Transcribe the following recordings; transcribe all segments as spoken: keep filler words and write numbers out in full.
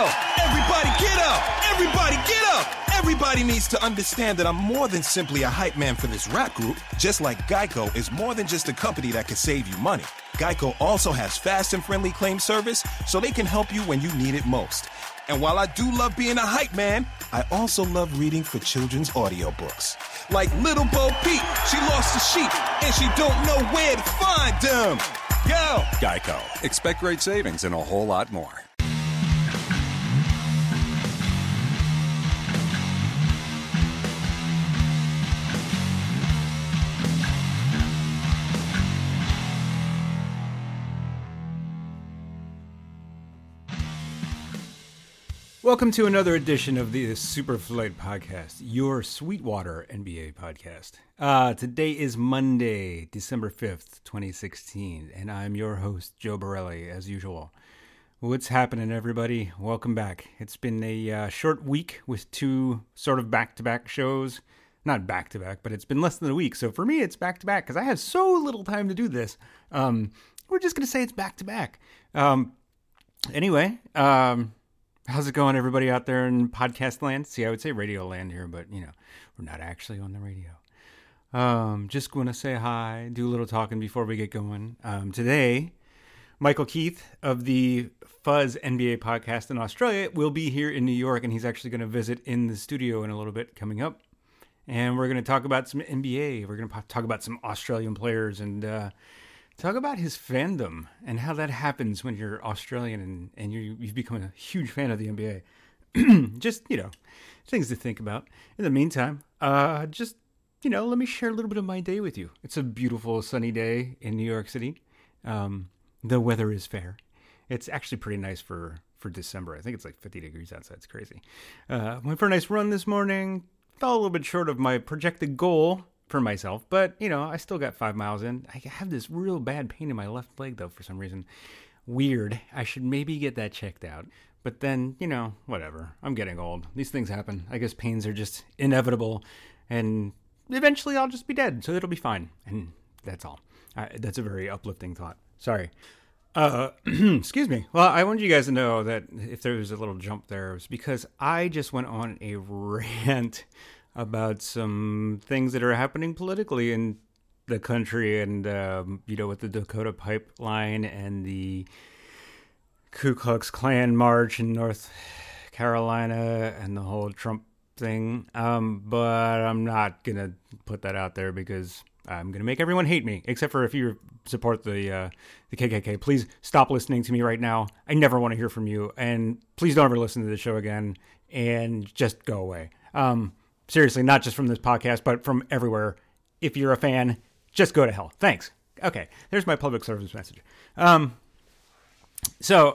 Yo, everybody get up! Everybody get up! Everybody needs to understand that I'm more than simply a hype man for this rap group, just like Geico is more than just a company that can save you money. Geico also has fast and friendly claim service, so they can help you when you need it most. And while I do love being a hype man, I also love reading for children's audiobooks. Like Little Bo Peep, she lost the sheep, and she don't know where to find them. Yo! Geico. Expect great savings and a whole lot more. Welcome to another edition of the Superflight Podcast, your Sweetwater N B A podcast. Uh, today is Monday, December fifth, twenty sixteen, and I'm your host, Joe Borelli, as usual. What's happening, everybody? Welcome back. It's been a uh, short week with two sort of back-to-back shows. Not back-to-back, but it's been less than a week. So for me, it's back-to-back because I have so little time to do this. Um, we're just going to say it's back-to-back. Um, anyway, um... how's it going, everybody out there in podcast land? See, I would say radio land here, but, you know, we're not actually on the radio. Um, just going to say hi, do a little talking before we get going. Um, today, Michael Keith of the Fuzz N B A podcast in Australia will be here in New York, and he's actually going to visit in the studio in a little bit coming up. And we're going to talk about some N B A. We're going to talk about some Australian players and uh, talk about his fandom and how that happens when you're Australian and, and you you've become a huge fan of the N B A. Just, you know, things to think about. In the meantime, uh, just, you know, let me share a little bit of my day with you. It's a beautiful sunny day in New York City. Um, the weather is fair. It's actually pretty nice for, for December. I think it's like fifty degrees outside. It's crazy. Uh, went for a nice run this morning. Fell a little bit short of my projected goal for myself, but, you know, I still got five miles in. I have this real bad pain in my left leg, though, for some reason. Weird. I should maybe get that checked out. But then, you know, whatever. I'm getting old. These things happen. I guess pains are just inevitable, and eventually I'll just be dead, so it'll be fine. And that's all. Uh, that's a very uplifting thought. Sorry. Uh, excuse me. Well, I wanted you guys to know that if there was a little jump there, it was because I just went on a rant about some things that are happening politically in the country and, um, you know, with the Dakota Pipeline and the Ku Klux Klan march in North Carolina and the whole Trump thing. Um, but I'm not going to put that out there because I'm going to make everyone hate me, except for if you support the uh, the K K K. Please stop listening to me right now. I never want to hear from you. And please don't ever listen to the show again and just go away. Um, Seriously, not just from this podcast, but from everywhere. If you're a fan, just go to hell. Thanks. Okay, there's my public service message. Um, so,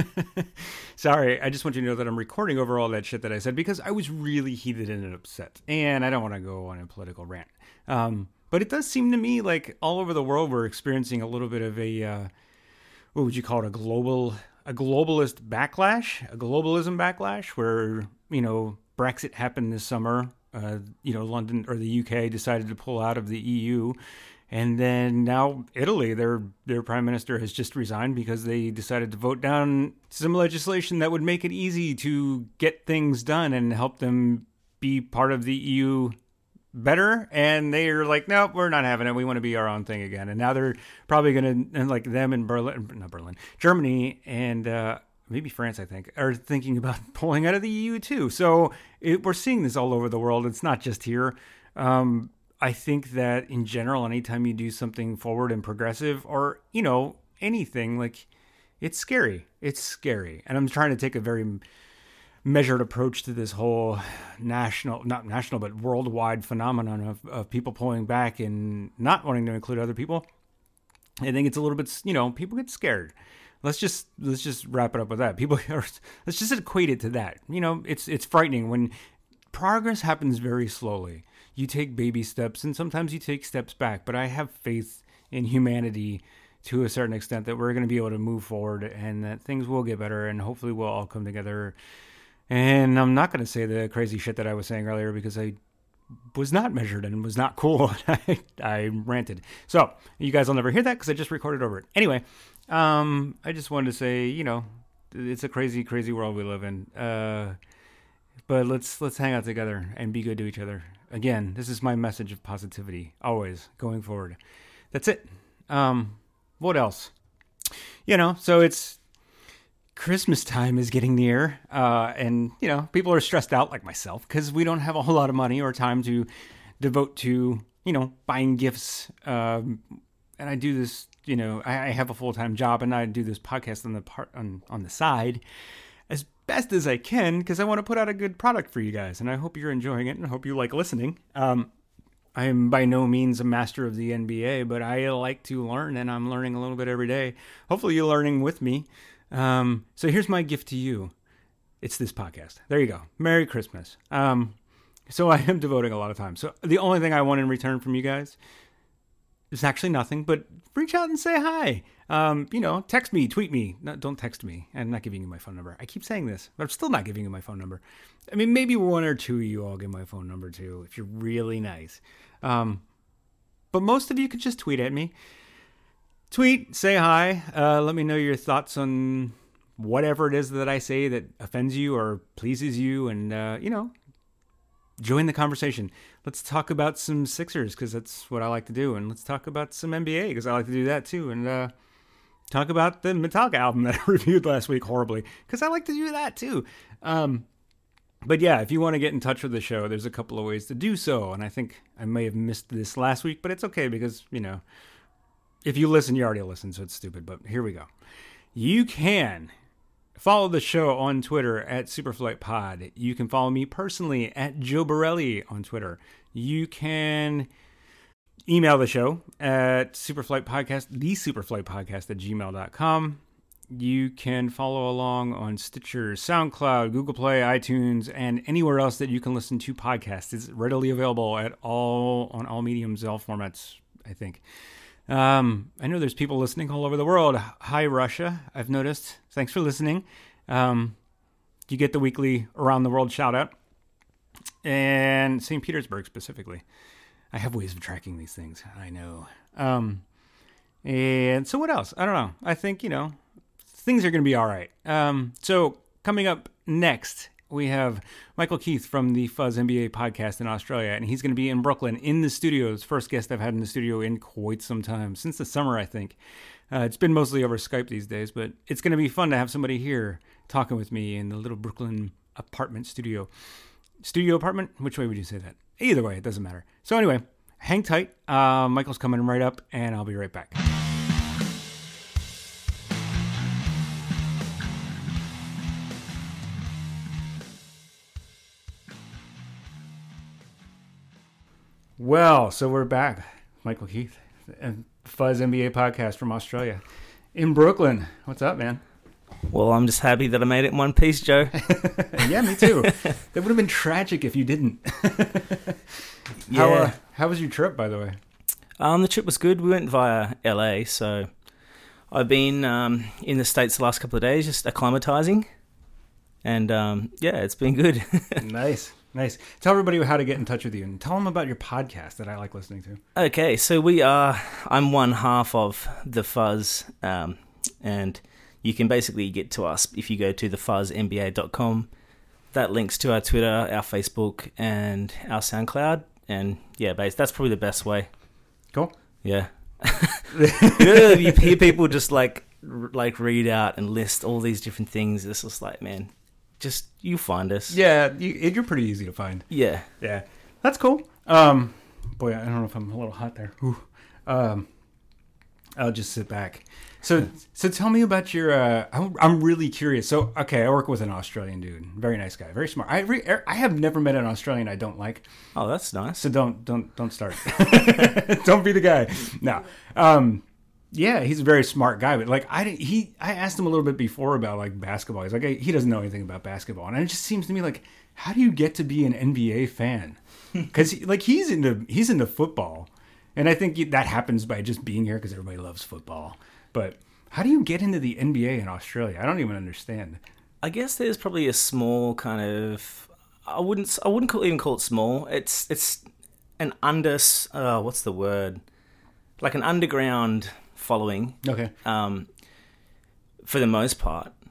sorry, I just want you to know that I'm recording over all that shit that I said because I was really heated and upset. And I don't want to go on a political rant. Um, but it does seem to me like all over the world we're experiencing a little bit of a, uh, what would you call it, a global, a globalist backlash, a globalism backlash where, you know, Brexit happened this summer. Uh, you know, London or the U K decided to pull out of the E U. And then now Italy, their their prime minister has just resigned because they decided to vote down some legislation that would make it easy to get things done and help them be part of the E U better. And they're like, no, we're not having it. We want to be our own thing again. And now they're probably going to, like them in Berlin, not Berlin, Germany and uh maybe France, I think, are thinking about pulling out of the E U too. So it, we're seeing this all over the world. It's not just here. Um, I think that in general, anytime you do something forward and progressive or, you know, anything, like, it's scary. It's scary. And I'm trying to take a very measured approach to this whole national, not national, but worldwide phenomenon of, of people pulling back and not wanting to include other people. I think it's a little bit, you know, people get scared. Let's just let's just wrap it up with that. People are, let's just equate it to that. You know, it's it's frightening when progress happens very slowly. You take baby steps and sometimes you take steps back. But I have faith in humanity to a certain extent that we're going to be able to move forward and that things will get better and hopefully we'll all come together. And I'm not going to say the crazy shit that I was saying earlier because I was not measured and was not cool. I, I ranted. So you guys will never hear that because I just recorded over it. Anyway, um, I just wanted to say, you know, it's a crazy, crazy world we live in. Uh, but let's let's hang out together and be good to each other. Again, this is my message of positivity, always going forward. That's it. Um, what else? You know, so it's Christmas time is getting near, uh, and you know, people are stressed out like myself because we don't have a whole lot of money or time to devote to, you know, buying gifts. Um, and I do this, you know, I, I have a full-time job and I do this podcast on the part on, on the side as best as I can because I want to put out a good product for you guys. And I hope you're enjoying it and I hope you like listening. Um, I am by no means a master of the N B A, but I like to learn and I'm learning a little bit every day. Hopefully you're learning with me. Um, so here's my gift to you. It's this podcast. There you go. Merry Christmas. Um, so I am devoting a lot of time. So the only thing I want in return from you guys is actually nothing, but reach out and say hi. Um, you know, text me, tweet me. No, don't text me. I'm not giving you my phone number. I keep saying this, but I'm still not giving you my phone number. I mean, maybe one or two of you all get my phone number too, if you're really nice. Um, but most of you could just tweet at me. Tweet, say hi. Uh, let me know your thoughts on whatever it is that I say that offends you or pleases you. And, uh, you know, join the conversation. Let's talk about some Sixers because that's what I like to do. And let's talk about some N B A because I like to do that too. And uh, talk about the Metallica album that I reviewed last week horribly because I like to do that too. Um, but yeah, if you want to get in touch with the show, there's a couple of ways to do so. And I think I may have missed this last week, but it's okay because, you know, if you listen, you already listened, so it's stupid. But here we go. You can follow the show on Twitter at SuperFlightPod. You can follow me personally at Joe Borelli on Twitter. You can email the show at SuperFlightPodcast, the SuperFlightPodcast at gmail dot com. You can follow along on Stitcher, SoundCloud, Google Play, iTunes, and anywhere else that you can listen to podcasts. It's readily available at all on all mediums, all formats, I think. Um, I know there's people listening all over the world. Hi, Russia. I've noticed. Thanks for listening. Um, you get the weekly around the world shout out. And Saint Petersburg specifically. I have ways of tracking these things. I know. Um, and so what else? I don't know. I think, you know, things are going to be all right. Um, so coming up next, we have Michael Keith from the Fuzz N B A podcast in Australia, and he's going to be in Brooklyn in the studio. It's the first guest I've had in the studio in quite some time, since the summer, I think. Uh, it's been mostly over Skype these days, but it's going to be fun to have somebody here talking with me in the little Brooklyn apartment studio. Studio apartment? Which way would you say that? Either way, it doesn't matter. So anyway, hang tight. Uh, Michael's coming right up, and I'll be right back. Well, so we're back. Michael Keith, and Fuzz N B A podcast from Australia in Brooklyn. What's up, man? Well, I'm just happy that I made it in one piece, Joe. Yeah, me too. That would have been tragic if you didn't. Yeah. How, uh, how was your trip, by the way? Um, the trip was good. We went via L A, so I've been um, in the States the last couple of days, just acclimatizing. And um, yeah, it's been good. Nice. Nice. Tell everybody how to get in touch with you and tell them about your podcast that I like listening to. Okay, so we are, I'm one half of The Fuzz, um, and you can basically get to us if you go to the fuzz N B A dot com. That links to our Twitter, our Facebook, and our SoundCloud. And yeah, base that's probably the best way. Cool. Yeah. You know, you hear people just like like read out and list all these different things. It's just like, man, just you find us. Yeah, you, you're pretty easy to find. Yeah. Yeah. That's cool. Um, boy, I don't know if I'm a little hot there. Ooh. Um, I'll just sit back. So, so tell me about your. Uh, I'm, I'm really curious. So, okay, I work with an Australian dude. Very nice guy. Very smart. I re, I have never met an Australian I don't like. Oh, that's nice. So don't don't don't start. Don't be the guy. No. Um, yeah, he's a very smart guy. But like I didn't, he I asked him a little bit before about like basketball. He's like he doesn't know anything about basketball, and it just seems to me like how do you get to be an N B A fan? Because like he's into he's into football, and I think that happens by just being here because everybody loves football. But how do you get into the N B A in Australia? I don't even understand. I guess there's probably a small kind of. I wouldn't. I wouldn't call, even call it small. It's it's an under. Uh, what's the word? Like an underground following. Okay. Um, for the most part,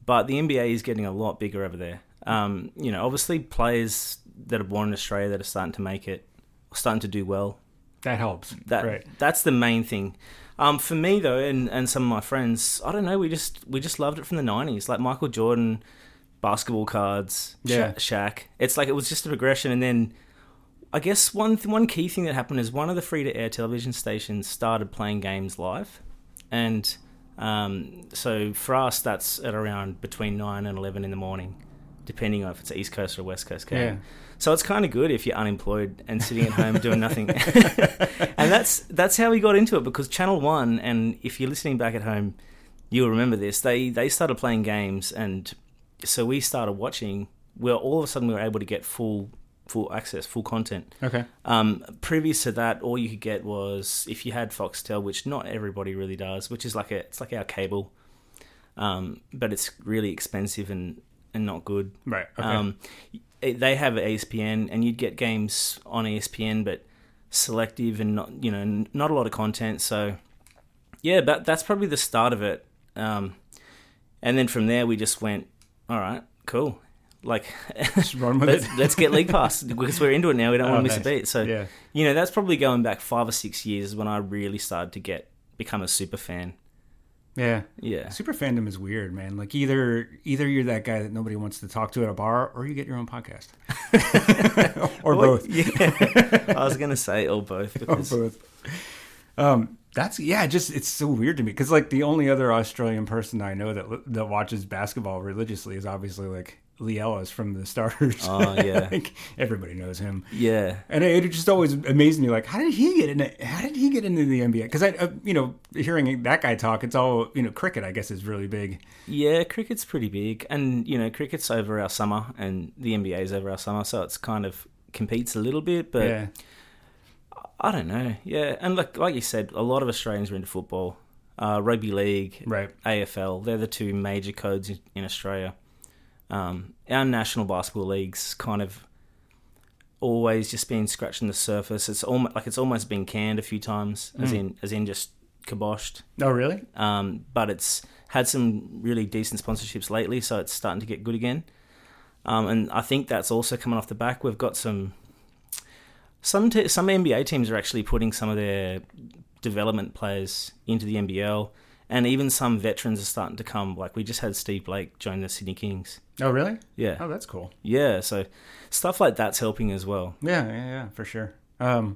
but the N B A is getting a lot bigger over there. Um, you know, obviously players that are born in Australia that are starting to make it, starting to do well. That helps. That right. That's the main thing. Um, for me though, and, and some of my friends, I don't know, we just we just loved it from the nineties. Like Michael Jordan, basketball cards, yeah. Sha- Shaq. It's like it was just a progression, and then I guess one one key thing that happened is one of the free to air television stations started playing games live, and um, so for us that's at around between nine and eleven in the morning, depending on if it's an East Coast or West Coast game. Yeah. So it's kind of good if you're unemployed and sitting at home doing nothing. And that's that's how we got into it, because Channel One, and if you're listening back at home, you'll remember this. They they started playing games, and so we started watching. Where all of a sudden we were able to get full full access, full content. Okay. Um, previous to that, all you could get was if you had Foxtel, which not everybody really does, which is like a it's like our cable, um, but it's really expensive and, and not good. Right. Okay. Um, they have E S P N, and you'd get games on E S P N, but selective and not, you know, not a lot of content. So, yeah, that that's probably the start of it. Um, and then from there, we just went, all right, cool. Like, just run with let's, it. let's get League Pass because we're into it now. We don't Oh, want to miss nice. a beat. So, Yeah. you know, that's probably going back five or six years when I really started to get become a super fan. Yeah. Yeah. Super fandom is weird, man. Like either either you're that guy that nobody wants to talk to at a bar, or you get your own podcast. Or Well, both. Yeah. I was going to say or both. Or Because, both. Um, that's yeah. Just it's so weird to me because like the only other Australian person I know that that watches basketball religiously is obviously like Lee Ellis from the Starters. Oh, yeah. Like everybody knows him. Yeah. And it, it just always amazed me, like, how did he get into? How did he get into the N B A? Because I, uh, you know, hearing that guy talk, it's all, you know, cricket. I guess is really big. Yeah, cricket's pretty big, and you know, cricket's over our summer, and the N B A's over our summer, so it's kind of competes a little bit. But Yeah, I don't know. Yeah, and like like you said, a lot of Australians are into football, uh, rugby league, right. A F L. They're the two major codes in, in Australia. Um, our national basketball league's kind of always just been scratching the surface. It's almost like it's almost been canned a few times, as Mm. in as in just kiboshed. Oh, really? Um, but it's had some really decent sponsorships lately, so it's starting to get good again. Um, and I think that's also coming off the back. We've got some some te- some N B A teams are actually putting some of their development players into the N B L, and even some veterans are starting to come. Like we just had Steve Blake join the Sydney Kings. Oh, really? Yeah. Oh, that's cool. Yeah, so stuff like that's helping as well. Yeah, yeah, yeah, for sure. Um,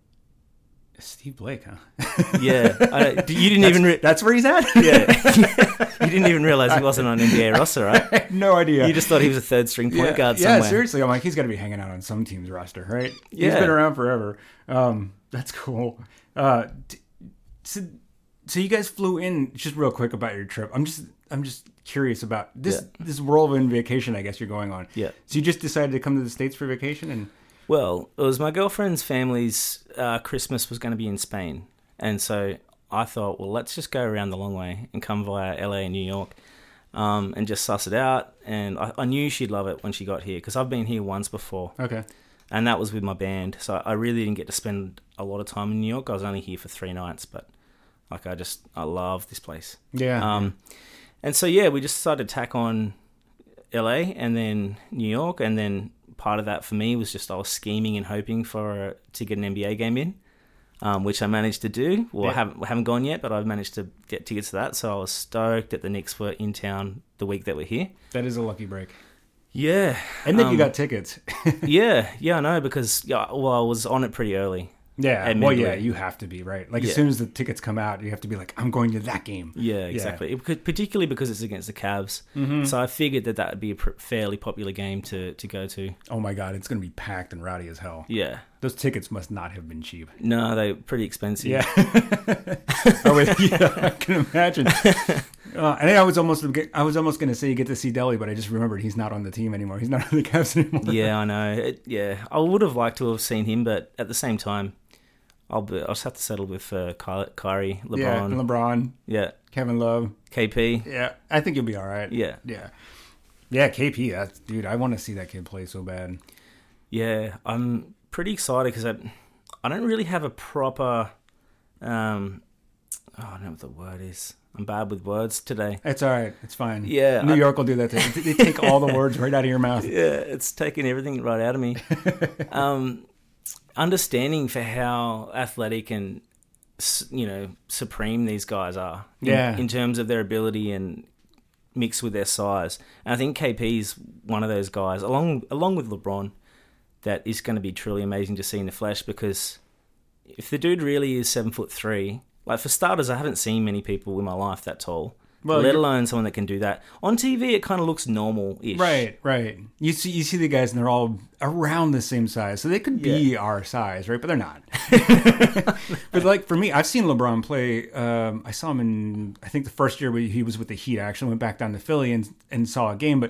Steve Blake, huh? Yeah, I, you didn't That's, even. Re- that's where he's at. yeah, you didn't even realize he wasn't on N B A roster, right? I had no idea. You just thought he was a third string point yeah, guard yeah, somewhere. seriously. I'm like, he's got to be hanging out on some team's roster, right? He's Yeah. been around forever. Um, that's cool. Uh, d- so, so you guys flew in. Just real quick about your trip. I'm just, I'm just curious about this Yeah. this whirlwind vacation. I guess you're going on. Yeah. So you just decided to come to the States for vacation, and Well, it was my girlfriend's family's uh, Christmas was going to be in Spain. And so I thought, well, let's just go around the long way and come via L A and New York um, and just suss it out. And I, I knew she'd love it when she got here because I've been here once before. okay, And that was with my band. So I really didn't get to spend a lot of time in New York. I was only here for three nights. But like I just, I love this place. yeah, Um, and so, yeah, we just decided to tack on L A and then New York. And then part of that for me was just I was scheming and hoping for to get an N B A game in, um, which I managed to do. Well, Yeah. I haven't, haven't gone yet, but I've managed to get tickets to that. So I was stoked that the Knicks were in town the week that we're here. that is a lucky break. Yeah. And then you um, got tickets. yeah, yeah, I know, because, yeah, well, I was on it pretty early. Yeah, At well, midway. yeah, you have to be, right? Like, as Yeah. soon as the tickets come out, you have to be like, I'm going to that game. Yeah, exactly. It could- particularly because it's against the Cavs. Mm-hmm. So I figured that that would be a pr- fairly popular game to, to go to. Oh, my God, it's going to be packed and rowdy as hell. Yeah. Those tickets must not have been cheap. No, they're pretty expensive. Yeah. oh, wait, yeah, I can imagine. Uh, and I was almost I was almost going to say you get to see Delhi, but I just remembered he's not on the team anymore. He's not on the Cavs anymore. Yeah, I know. It, yeah, I would have liked to have seen him, but at the same time, I'll be, I'll just have to settle with uh, Ky- Kyrie, LeBron, Yeah, LeBron, yeah, Kevin Love. K P. Yeah, I think you'll be all right. Yeah. Yeah. Yeah, K P, that's, dude, I want to see that kid play so bad. Yeah, I'm pretty excited because I, I don't really have a proper, um, oh, I don't know what the word is. I'm bad with words today. It's all right. It's fine. Yeah, New I, York will do that. They, they take all the words right out of your mouth. Yeah, it's taking everything right out of me. um, understanding for how athletic and, you know, supreme these guys are. In, Yeah. in terms of their ability and mixed with their size. And I think K P's one of those guys, along along with LeBron, that is going to be truly amazing to see in the flesh, because if the dude really is seven foot three, like for starters, I haven't seen many people in my life that tall. Well, let alone someone that can do that. On T V, it kind of looks normal-ish. Right, right. You see you see the guys, and they're all around the same size. So they could be yeah. our size, right? But they're not. But, like, for me, I've seen LeBron play. Um, I saw him in, I think, the first year he was with the Heat. I actually went back down to Philly and, and saw a game. But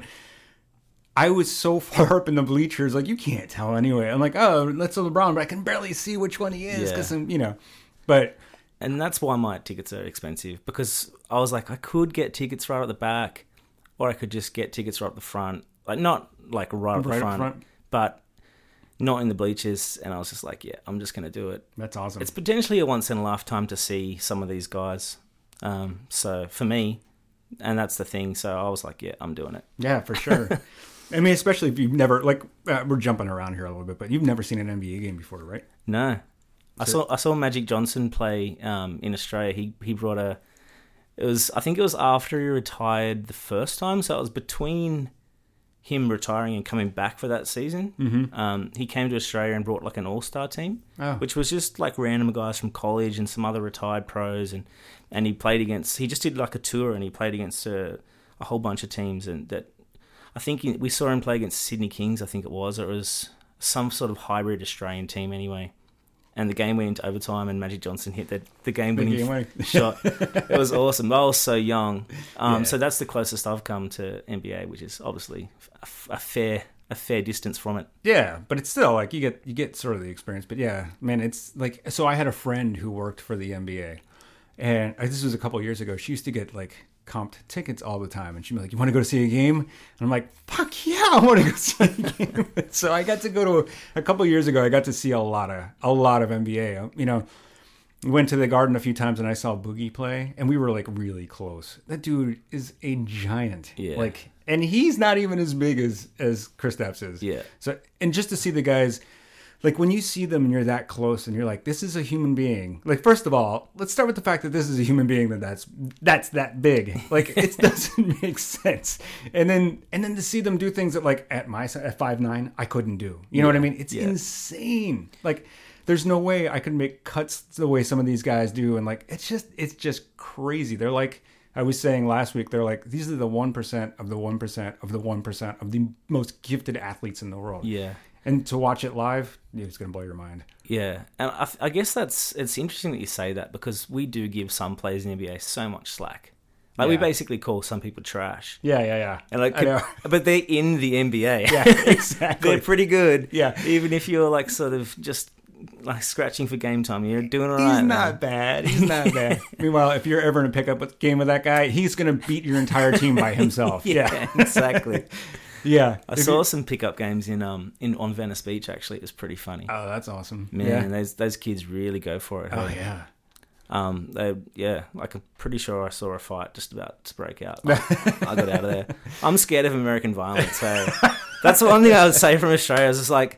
I was so far up in the bleachers, like, you can't tell anyway. I'm like, oh, that's a LeBron, but I can barely see which one he is. Because, yeah. you know, but... And that's why my tickets are expensive, because I was like, I could get tickets right at the back, or I could just get tickets right at the front. Like, not like right at the right front, front, but not in the bleachers. And I was just like, yeah, I'm just going to do it. That's awesome. It's potentially a once in a lifetime to see some of these guys. Um, so for me, and that's the thing. So I was like, yeah, I'm doing it. Yeah, for sure. I mean, especially if you've never, like, uh, we're jumping around here a little bit, but you've never seen an N B A game before, right? No. I saw I saw Magic Johnson play um, in Australia. He he brought a. It was I think it was after he retired the first time, so it was between him retiring and coming back for that season. Mm-hmm. Um, he came to Australia and brought like an all-star team, oh. which was just like random guys from college and some other retired pros, and, and he played against. He just did like a tour and he played against a, a whole bunch of teams, and that I think he, we saw him play against Sydney Kings. I think it was, or it was some sort of hybrid Australian team anyway. And the game went into overtime, and Magic Johnson hit the, the game-winning game shot. It was awesome. I was so young. Um, yeah. So that's the closest I've come to N B A, which is obviously a, a fair a fair distance from it. Yeah, but it's still like you get you get sort of the experience. But yeah, man, it's like, so I had a friend who worked for the N B A, and this was a couple of years ago. She used to get like comped tickets all the time, and she'd be like, "You want to go to see a game?" And I'm like, "Fuck yeah, I want to go see a game." So I got to go to a, a couple of years ago. I got to see a lot of a lot of N B A. You know, we went to the Garden a few times, and I saw Boogie play, and we were like really close. That dude is a giant. Yeah. Like, and he's not even as big as as Kristaps is. Yeah. So, and just to see the guys. Like, when you see them and you're that close and you're like, this is a human being. Like, first of all, let's start with the fact that this is a human being that that's that's that big. Like, it doesn't make sense. And then and then to see them do things that, like, at my at five nine, I couldn't do. You know yeah, what I mean? It's yeah. insane. Like, there's no way I could make cuts the way some of these guys do. And, like, it's just it's just crazy. They're like, I was saying last week, they're like, these are the one percent of the one percent of the one percent of the most gifted athletes in the world. Yeah. And to watch it live, it's going to blow your mind. Yeah, and I, I guess that's it's interesting that you say that, because we do give some players in the N B A so much slack. Like, yeah. we basically call some people trash. Yeah, yeah, yeah. And like, but they're in the N B A. Yeah, exactly. They're pretty good. Yeah. Even if you're like sort of just like scratching for game time, you're doing all right. He's not man. bad. He's not bad. Meanwhile, if you're ever in a pickup game with that guy, he's going to beat your entire team by himself. yeah, yeah. exactly. Yeah, I saw some pickup games in um in on Venice Beach. Actually, it was pretty funny. Oh, that's awesome. Man, yeah. those those kids really go for it. Oh hey? yeah. Um, they yeah, like I'm pretty sure I saw a fight just about to break out. I, I got out of there. I'm scared of American violence. So that's the one thing I would say from Australia. I was just like,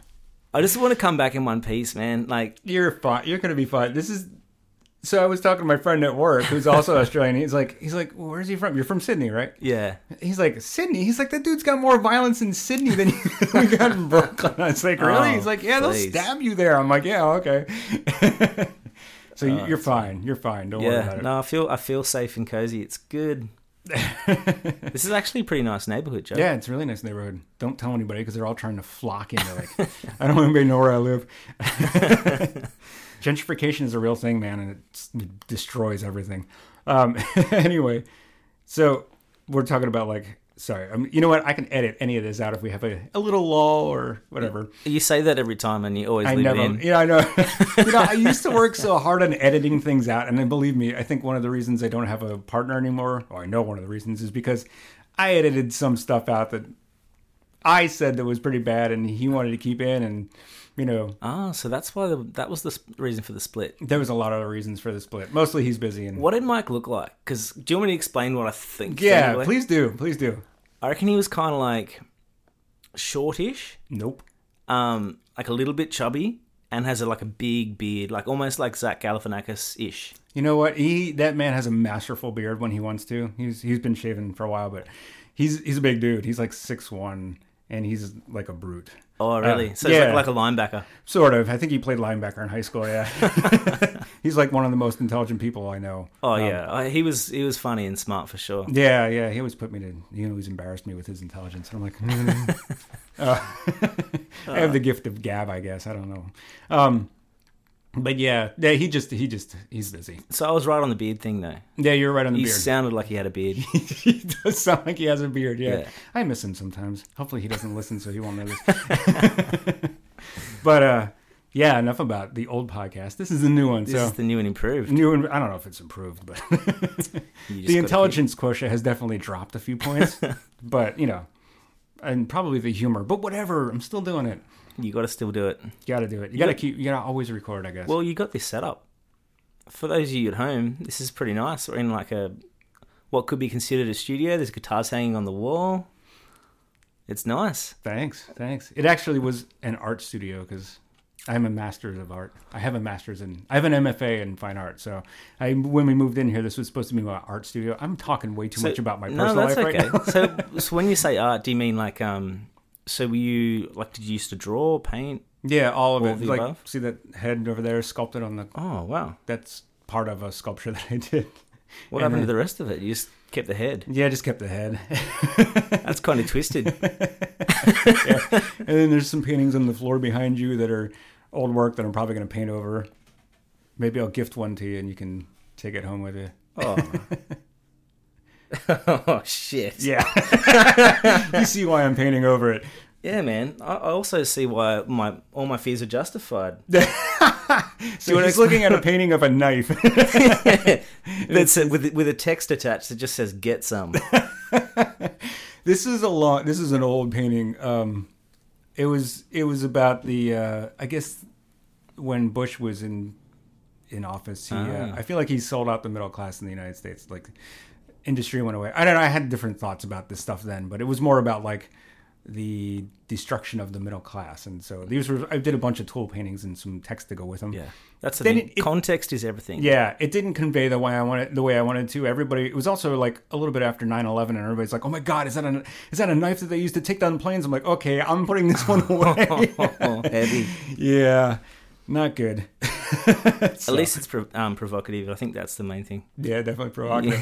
I just want to come back in one piece, man. Like, you're fine. You're gonna be fine. This is. So I was talking to my friend at work, who's also Australian. He's like, he's like, well, where's he from? You're from Sydney, right? Yeah. He's like, Sydney? He's like, that dude's got more violence in Sydney than we got in Brooklyn. I was like, really? Oh, he's like, yeah, please. they'll stab you there. I'm like, yeah, okay. So oh, you're fine. You're fine. Don't yeah, worry about it. No, I feel I feel safe and cozy. It's good. This is actually a pretty nice neighborhood, Joe. Yeah, it's a really nice neighborhood. Don't tell anybody, because they're all trying to flock in. They're like, I don't want anybody to know where I live. Gentrification is a real thing, man, and it's, it destroys everything. Um, anyway, so we're talking about, like, sorry, I mean, you know what? I can edit any of this out if we have a, a little lull or whatever. You say that every time, and you always I leave never, it in. Yeah, I know. You know, I used to work so hard on editing things out, and then believe me, I think one of the reasons I don't have a partner anymore, or I know one of the reasons, is because I edited some stuff out that I said that was pretty bad, and he wanted to keep in, and you know. Ah, so that's why the, that was the sp- reason for the split. There was a lot of other reasons for the split. Mostly he's busy. And what did Mike look like? Because do you want me to explain what I think? Yeah, anyway? please do. Please do. I reckon he was kind of like shortish. Nope. Um, like a little bit chubby, and has a, like a big beard, like almost like Zach Galifianakis-ish. You know what? He that man has a masterful beard when he wants to. He's he's been shaving for a while, but he's he's a big dude. He's like six one, and he's like a brute. Oh, really? Uh, so he's yeah. like, like a linebacker. Sort of. I think he played linebacker in high school. Yeah. He's like one of the most intelligent people I know. Oh Um, yeah, I, he was he was funny and smart for sure. Yeah, yeah. He always put me to. You know, he's embarrassed me with his intelligence. And I'm like, mm. uh, I have the gift of gab, I guess. I don't know. Um, but yeah, yeah. He just he just he's busy. So I was right on the beard thing though. Yeah, you're right on the He beard. sounded like he had a beard. He does sound like he has a beard, yeah. Yeah. I miss him sometimes. Hopefully he doesn't listen, so he won't know this. But, uh, yeah, enough about the old podcast. This is the new one. This so is the new and improved. new and I don't know if it's improved, but You just the gotta intelligence quotient has definitely dropped a few points. But, you know, and probably the humor. But whatever, I'm still doing it. keep- You got to still do it. You got to do it. You got to keep, you got to always record, I guess. Well, you got this set up. For those of you at home, this is pretty nice. We're in like a what could be considered a studio. There's guitars hanging on the wall. It's nice. Thanks, thanks. It actually was an art studio because I'm a master's of art. I have a master's in, I have an M F A in fine art. So I, when we moved in here, this was supposed to be my art studio. I'm talking way too So- much about my no, personal that's life okay. right now. so, so when you say art, do you mean like um? So were you like? Did you used to draw, paint? Yeah, all of All it. of the Like, above? see that head over there sculpted on the, Oh wow! that's part of a sculpture that I did. What And happened to then- the rest of it? You just kept the head. Yeah, I just kept the head. That's kind of twisted. Yeah. And then there's some paintings on the floor behind you that are old work that I'm probably going to paint over. Maybe I'll gift one to you and you can take it home with you. Oh. Oh shit! Yeah. You see why I'm painting over it. Yeah, man. I I also see why my all my fears are justified. So he's looking at a painting of a knife. That's it, with with a text attached that just says "Get some." This is a long. This is an old painting. Um, it was. It was about the. Uh, I guess when Bush was in in office, he. Uh, Ah. I feel like he sold out the middle class in the United States. Like industry went away. I don't know. I had different thoughts about this stuff then, but it was more about like the destruction of the middle class. And so these were. I did a bunch of tool paintings and some text to go with them. Yeah, that's the Then thing. it- it- Context is everything. Yeah, it didn't convey the way I wanted the way I wanted to. Everybody, it was also like a little bit after nine eleven, and everybody's like, "Oh my God, is that a is that a knife that they used to take down planes?" I'm like, "Okay, I'm putting this one away." Heavy. Yeah, not good. At least it's pro- um, provocative. I think that's the main thing. Yeah, definitely provocative.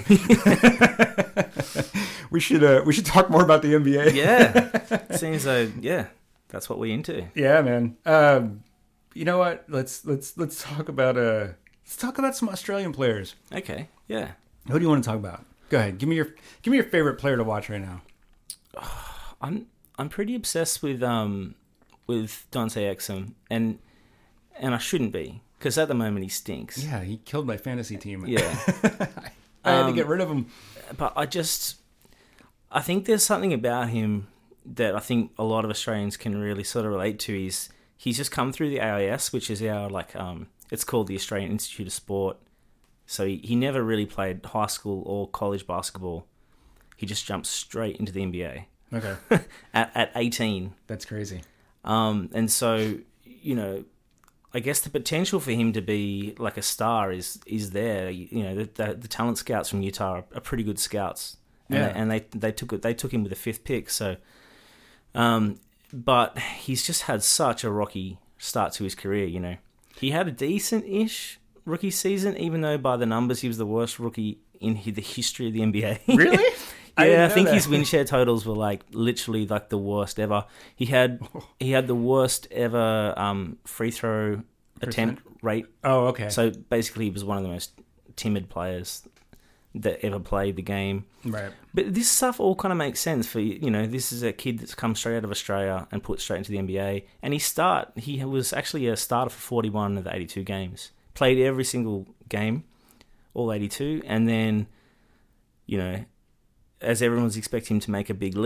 we should uh, we should talk more about the N B A. Yeah, seems though. Yeah, that's what we're into. Yeah, man. Um, you know what? Let's let's let's talk about uh let's talk about some Australian players. Okay. Yeah. Who do you want to talk about? Go ahead. Give me your give me your favorite player to watch right now. I'm I'm pretty obsessed with um with Dante Exum, and and I shouldn't be, because at the moment he stinks. Yeah, he killed my fantasy team. Yeah. I had to Um, get rid of him. But I just, I think there's something about him that I think a lot of Australians can really sort of relate to. He's he's just come through the A I S, which is our like um, it's called the Australian Institute of Sport. So he, he never really played high school or college basketball. He just jumped straight into the N B A Okay, at at eighteen. that's crazy. Um, and so, you know, I guess the potential for him to be like a star is is there. You know, the, the, the talent scouts from Utah are, are pretty good scouts, and, Yeah. they, and they they took it. They took him with the fifth pick. So, um, but he's just had such a rocky start to his career. You know, he had a decent-ish rookie season, even though by the numbers he was the worst rookie in the history of the N B A. Really? I didn't Yeah, I, know think that. his win share totals were like literally like the worst ever. He had he had the worst ever um, free throw attempt rate. Oh, okay. So basically, he was one of the most timid players that ever played the game. Right. But this stuff all kind of makes sense for, you know, this is a kid that's come straight out of Australia and put straight into the N B A. And he start he was actually a starter for forty-one of the eighty-two games. Played every single game, all eighty-two, and then, you know, as everyone was expecting him to make a big leap,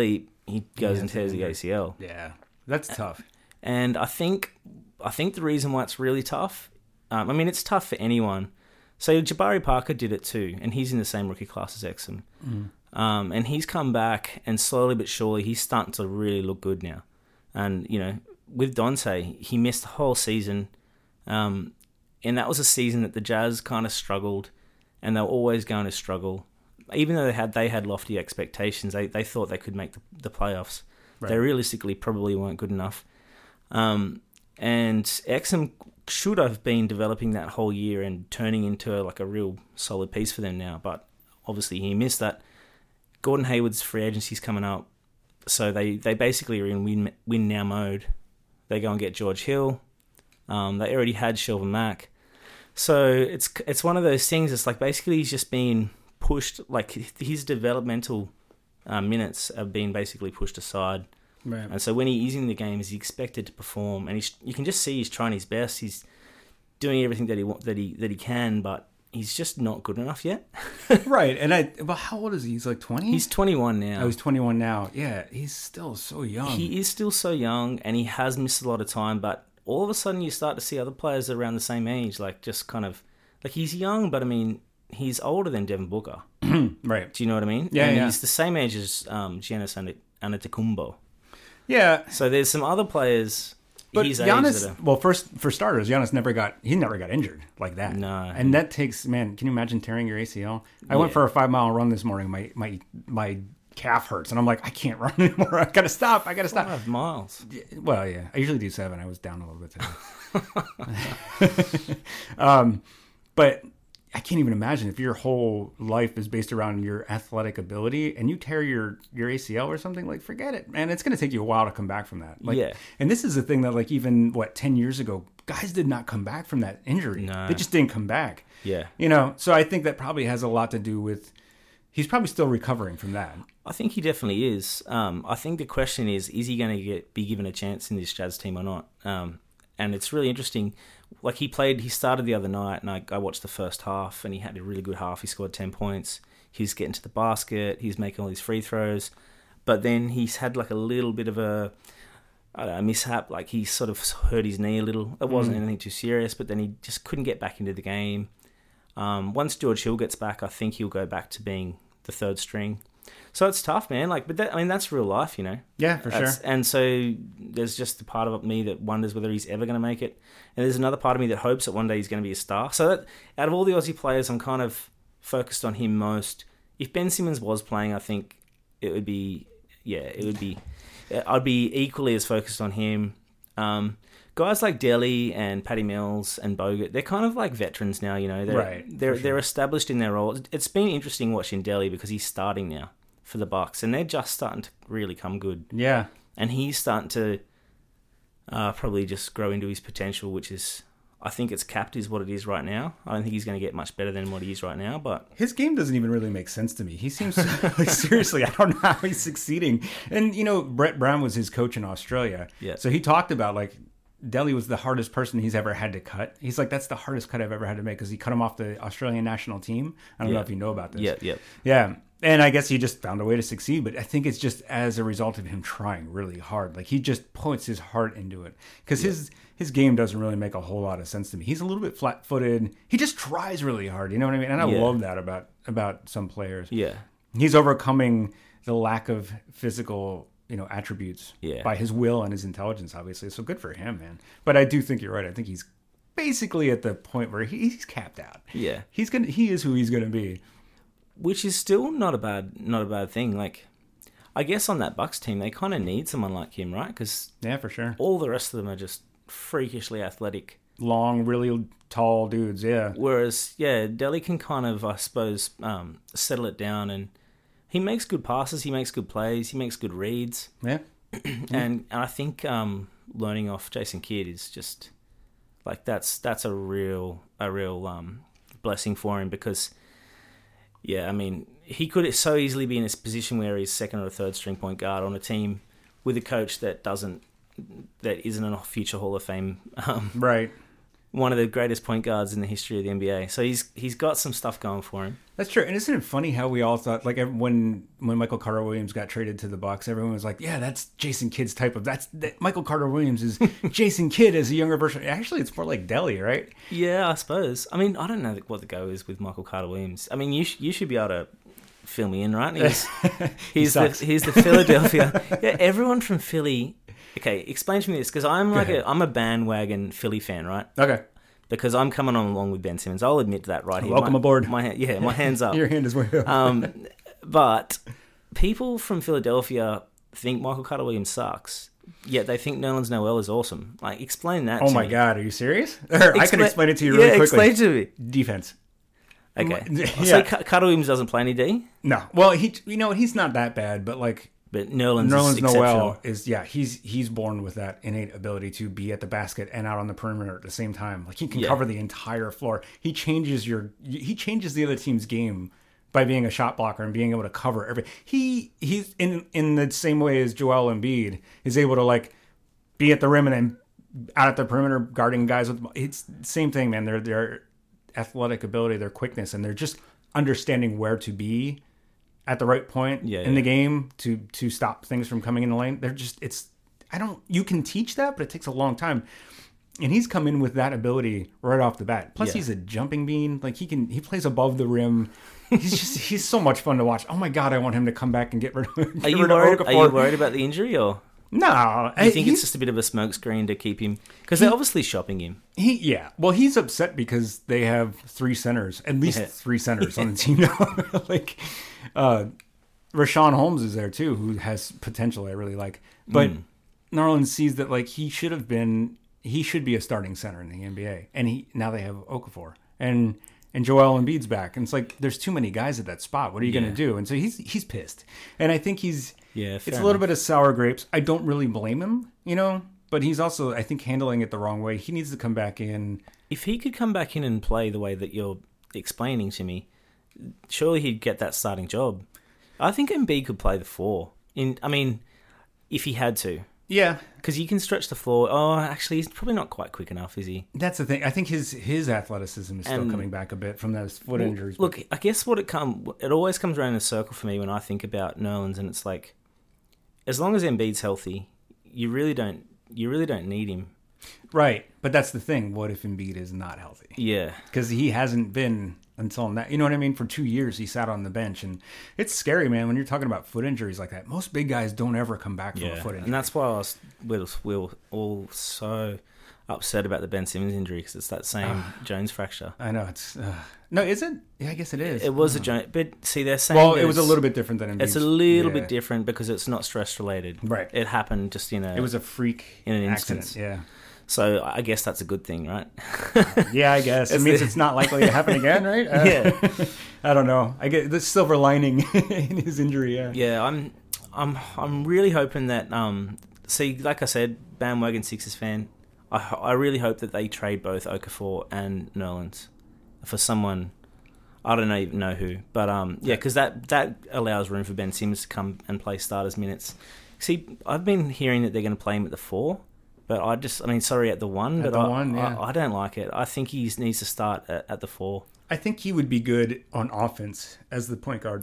he goes Yeah, and tears the A C L. Yeah, that's tough. And I think I think the reason why it's really tough, um, I mean, it's tough for anyone. So Jabari Parker did it too, and he's in the same rookie class as Exum. Mm. Um, and he's come back, and slowly but surely, he's starting to really look good now. And, you know, with Dante, he missed the whole season. Um, and that was a season that the Jazz kind of struggled, and they were always going to struggle. Even though they had they had lofty expectations, they, they thought they could make the, the playoffs. Right. They realistically probably weren't good enough. Um, and Exum should have been developing that whole year and turning into a, like a real solid piece for them now, but obviously he missed that. Gordon Hayward's free agency's coming up, so they, they basically are in win win now mode. They go and get George Hill. Um, they already had Shelvin Mack, so it's it's one of those things. It's like basically he's just been pushed, like his developmental uh, minutes have been basically pushed aside. Right. And so when he is in the game, he's expected to perform, and he's, you can just see he's trying his best. He's doing everything that he that he that he can, but he's just not good enough yet. Right. And I, well, how old is he? He's like twenty. He's twenty-one now. Oh, he's twenty-one now. Yeah, he's still so young. He is still so young, and he has missed a lot of time. But all of a sudden, you start to see other players around the same age, like just kind of like he's young, but I mean, he's older than Devin Booker. Right. Do you know what I mean? Yeah, and yeah. He's the same age as um, Giannis Antetokounmpo. Yeah. So there's some other players but his Giannis, age that are... well, first for starters, Giannis never got he never got injured like that. No. And that takes, man, can you imagine tearing your A C L? I Yeah. went for a five mile run this morning. My my my calf hurts, and I'm like, I can't run anymore. I gotta stop. I gotta stop. Five miles. Well, yeah, I usually do seven. I was down a little bit today. um, but I can't even imagine if your whole life is based around your athletic ability and you tear your, your A C L or something, like, forget it, man. It's going to take you a while to come back from that. Like, Yeah. And this is the thing that, like, even, what, ten years ago, guys did not come back from that injury. No. They just didn't come back. Yeah. You know, so I think that probably has a lot to do with, he's probably still recovering from that. I think he definitely is. Um, I think the question is, is he going to get be given a chance in this Jazz team or not? Um, and it's really interesting. Like, he played, he started the other night, and I, I watched the first half, and he had a really good half. He scored ten points. He was getting to the basket. He was making all these free throws. But then he's had, like, a little bit of a, I don't know, a mishap. Like, he sort of hurt his knee a little. It wasn't mm. anything too serious, but then he just couldn't get back into the game. Um, once George Hill gets back, I think he'll go back to being the third string. So it's tough, man. Like, but that, I mean, that's real life, you know. Yeah, for that's, sure. And so there's just the part of me that wonders whether he's ever going to make it, and there's another part of me that hopes that one day he's going to be a star. So that, out of all the Aussie players, I'm kind of focused on him most. If Ben Simmons was playing, I think it would be, yeah, it would be. I'd be equally as focused on him. Um, guys like Delly and Patty Mills and Bogut, they're kind of like veterans now, you know. They're, right. They're sure. they're established in their role. It's been interesting watching Delly because he's starting now for the Bucks, and they're just starting to really come good. Yeah. And he's starting to uh, probably just grow into his potential, which is, I think it's capped is what it is right now. I don't think he's going to get much better than what he is right now, but... His game doesn't even really make sense to me. He seems, like, seriously, I don't know how he's succeeding. And, you know, Brett Brown was his coach in Australia. Yeah. So he talked about, like, Delly was the hardest person he's ever had to cut. He's like, that's the hardest cut I've ever had to make because he cut him off the Australian national team. I don't yeah. know if you know about this. Yeah, yeah. Yeah. And I guess he just found a way to succeed, but I think it's just as a result of him trying really hard. Like, he just puts his heart into it because yeah. his his game doesn't really make a whole lot of sense to me. He's a little bit flat-footed. He just tries really hard. You know what I mean? And I yeah. love that about about some players. Yeah, he's overcoming the lack of physical, you know, attributes yeah. by his will and his intelligence, obviously. So good for him, man. But I do think you're right. I think he's basically at the point where he, he's capped out. Yeah, he's gonna. He is who he's gonna be. Which is still not a bad, not a bad thing. Like, I guess on that Bucks team, they kind of need someone like him, right? Because yeah, for sure. All the rest of them are just freakishly athletic, long, really tall dudes. Yeah. Whereas, yeah, Delly can kind of, I suppose, um, settle it down, and he makes good passes, he makes good plays, he makes good reads. Yeah. and, and I think um, learning off Jason Kidd is just like that's that's a real a real um, blessing for him because. Yeah, I mean, he could so easily be in this position where he's second or third string point guard on a team with a coach that doesn't, that isn't a future Hall of Fame. Um, right. one of the greatest point guards in the history of the N B A. So he's he's got some stuff going for him. That's true. And isn't it funny how we all thought, like, when when Michael Carter Williams got traded to the Bucks, everyone was like, yeah, that's Jason Kidd's type of, that's, that, Michael Carter Williams is Jason Kidd as a younger version. Actually, it's more like Delly, right? Yeah, I suppose. I mean, I don't know what the go is with Michael Carter Williams. I mean, you sh- you should be able to fill me in, right? He's, he's, he the, he's the Philadelphia. Yeah, everyone from Philly. Okay, explain to me this, because I'm like a, I'm a bandwagon Philly fan, right? Okay. Because I'm coming on along with Ben Simmons. I'll admit that right here. Welcome my, aboard. My hand, yeah, my hand's up. Your hand is way up. um, but people from Philadelphia think Michael Carter Williams sucks, yet they think Nerlens Noel is awesome. Like, explain that Oh to my me. God, are you serious? Or I can explain it to you really yeah, quickly. explain to me. Defense. Okay. Yeah. So Car- Carter Williams doesn't play any D? No. Well, he, you know, he's not that bad, but like, But Nerlens, Nerlens is exceptional. Noel is, yeah, he's he's born with that innate ability to be at the basket and out on the perimeter at the same time. Like, he can Yeah. cover the entire floor. He changes your he changes the other team's game by being a shot blocker and being able to cover every. He he's in in the same way as Joel Embiid is able to, like, be at the rim and then out at the perimeter guarding guys with. It's the same thing, man. Their their athletic ability, their quickness, and they're just understanding where to be at the right point Yeah, in yeah. the game to to stop things from coming in the lane. They're just, it's, I don't, you can teach that, but it takes a long time. And he's come in with that ability right off the bat. Plus, Yeah. he's a jumping bean. Like, he can, he plays above the rim. He's just, he's so much fun to watch. Oh my God, I want him to come back and get rid of, get Are you rid of worried? Okafor. Are you worried about the injury, or No. do you think he's, it's just a bit of a smokescreen to keep him? Because they're obviously shopping him. He, yeah. Well, he's upset because they have three centers, at least Yeah. three centers on the team now. Like, uh, Rashawn Holmes is there too, who has potential I really like. But Mm. Nerlens sees that, like, he should have been, he should be a starting center in the N B A, and he now they have Okafor and and Joel Embiid's back, and it's like there's too many guys at that spot. What are you Yeah. going to do? And so he's he's pissed, and I think he's Yeah, it's fair a little enough. bit of sour grapes. I don't really blame him, you know, but he's also, I think, handling it the wrong way. He needs to come back in. If he could come back in and play the way that you're explaining to me, surely he'd get that starting job. I think Embiid could play the four. In, I mean, if he had to. Yeah, Because you can stretch the floor. Oh, actually, he's probably not quite quick enough, is he? that's the thing. I think his his athleticism is still And- coming back a bit from those foot injuries. Look, I guess what it come, it always comes around in a circle for me when I think about Nerlens, and it's like, as long as Embiid's healthy, you really don't, you really don't need him. Right, but that's the thing. What if Embiid is not healthy? Yeah, Because he hasn't been until now. You know what I mean? For two years, he sat on the bench, and it's scary, man. When you're talking about foot injuries like that, most big guys don't ever come back from a yeah, foot injury. and that's why I was we were, we were all so upset about the Ben Simmons injury, because it's that same Jones fracture. I know it's uh, no, is it? Yeah, I guess it is. It was a Jones, but see, they're saying well, that it was a it's- little bit different than Embiid's. It's a little yeah. bit different because it's not stress related. Right. It happened just in a. It was a freak in an accident. instance. Yeah, So I guess that's a good thing, right? yeah, I guess it It's means the- it's not likely to happen again, right? Uh, Yeah. I don't know. I get the silver lining in his injury. Yeah, Yeah, I'm, I'm, I'm really hoping that. Um, see, like I said, bandwagon Sixers fan. I, ho- I really hope that they trade both Okafor and Nerlens for someone. I don't even know who, but um, yeah, because that that allows room for Ben Simmons to come and play starters minutes. See, I've been hearing that they're going to play him at the four, but I just, I mean, sorry, at the one, At but the I, one, yeah. I, I don't like it. I think he needs to start at, at the four. I think he would be good on offense as the point guard,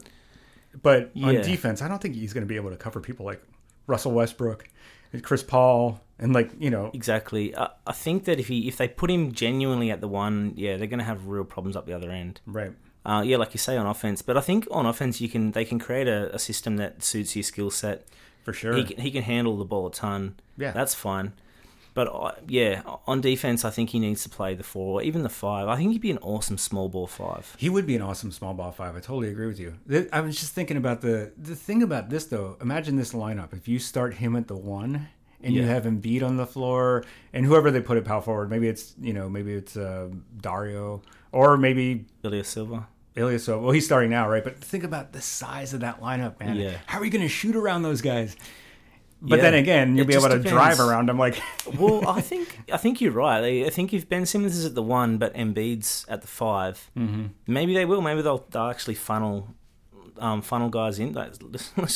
but on Yeah. defense, I don't think he's going to be able to cover people like Russell Westbrook and Chris Paul and, like, you know. Exactly. I, I think that if he if they put him genuinely at the one, yeah, they're going to have real problems up the other end. Right. Uh, yeah, like you say, on offense. But I think on offense, you can they can create a, a system that suits your skill set. For sure. He can, he can handle the ball a ton. Yeah. That's fine. But uh, yeah, on defense, I think he needs to play the four, or even the five. I think he'd be an awesome small ball five. He would be an awesome small ball five. I totally agree with you. Th- I was just thinking about the the thing about this, though. Imagine this lineup. If you start him at the one and you Yeah. have Embiid on the floor and whoever they put at power forward, maybe it's, you know, maybe it's uh, Dario or maybe Ilya Silva. Ilyasova. Well, he's starting now, right? But think about the size of that lineup, man. Yeah. How are you going to shoot around those guys? But Yeah. then again, you'll It be able just to depends. drive around them like... Well, I think I think you're right. I think if Ben Simmons is at the one, but Embiid's at the five, maybe they will. Maybe they'll they'll actually funnel um, funnel guys in. Like, let's just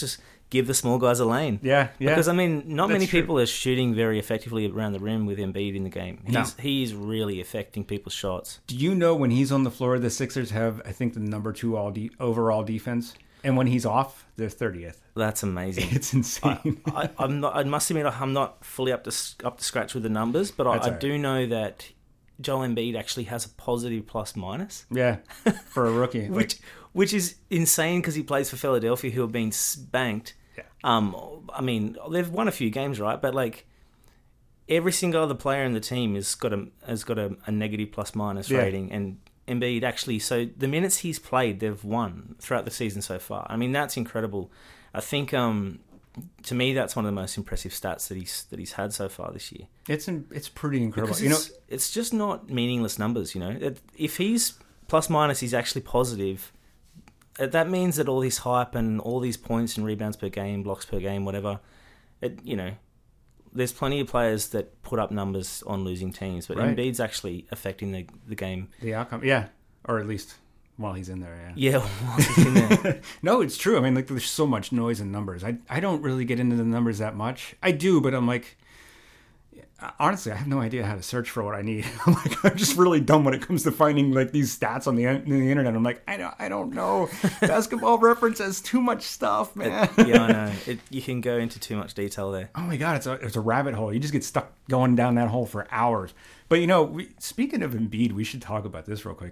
give the small guys a lane. Yeah, yeah. Because, I mean, not That's many true. people are shooting very effectively around the rim with Embiid in the game. He's, No. He's really affecting people's shots. Do you know when he's on the floor, the Sixers have, I think, the number two all de- overall defense? And when he's off, they're thirtieth. That's amazing. It's insane. I, I, I'm not, I must admit, I'm not fully up to up to scratch with the numbers, but I, That's I all right. do know that Joel Embiid actually has a positive plus minus, Yeah, for a rookie. which Like, which is insane because he plays for Philadelphia, who have been spanked. Yeah. Um, I mean, they've won a few games, right? But like every single other player in the team has got a has got a, a negative plus minus Yeah. rating, and Embiid actually. So the minutes he's played, they've won throughout the season so far. I mean, that's incredible. I think um, to me, that's one of the most impressive stats that he's that he's had so far this year. it's in, it's pretty incredible. Because You know, it's, it's just not meaningless numbers, you know. It- If he's plus minus, he's actually positive. uh, That means that all this hype and all these points and rebounds per game, blocks per game, whatever, it, you know, there's plenty of players that put up numbers on losing teams, but Right. Embiid's actually affecting the the game. the outcome, yeah, or at least while he's in there, yeah. Yeah, while he's in there. No, it's true. I mean, like, there's so much noise in numbers. I I don't really get into the numbers that much. I do, but I'm like, honestly, I have no idea how to search for what I need. I'm like, I'm just really dumb when it comes to finding like these stats on the on the internet. I'm like, I don't, I don't know. Basketball Reference has too much stuff, man. Yeah, I know. It, you can go into too much detail there. Oh my god, it's a it's a rabbit hole. You just get stuck going down that hole for hours. But you know, we, speaking of Embiid, we should talk about this real quick.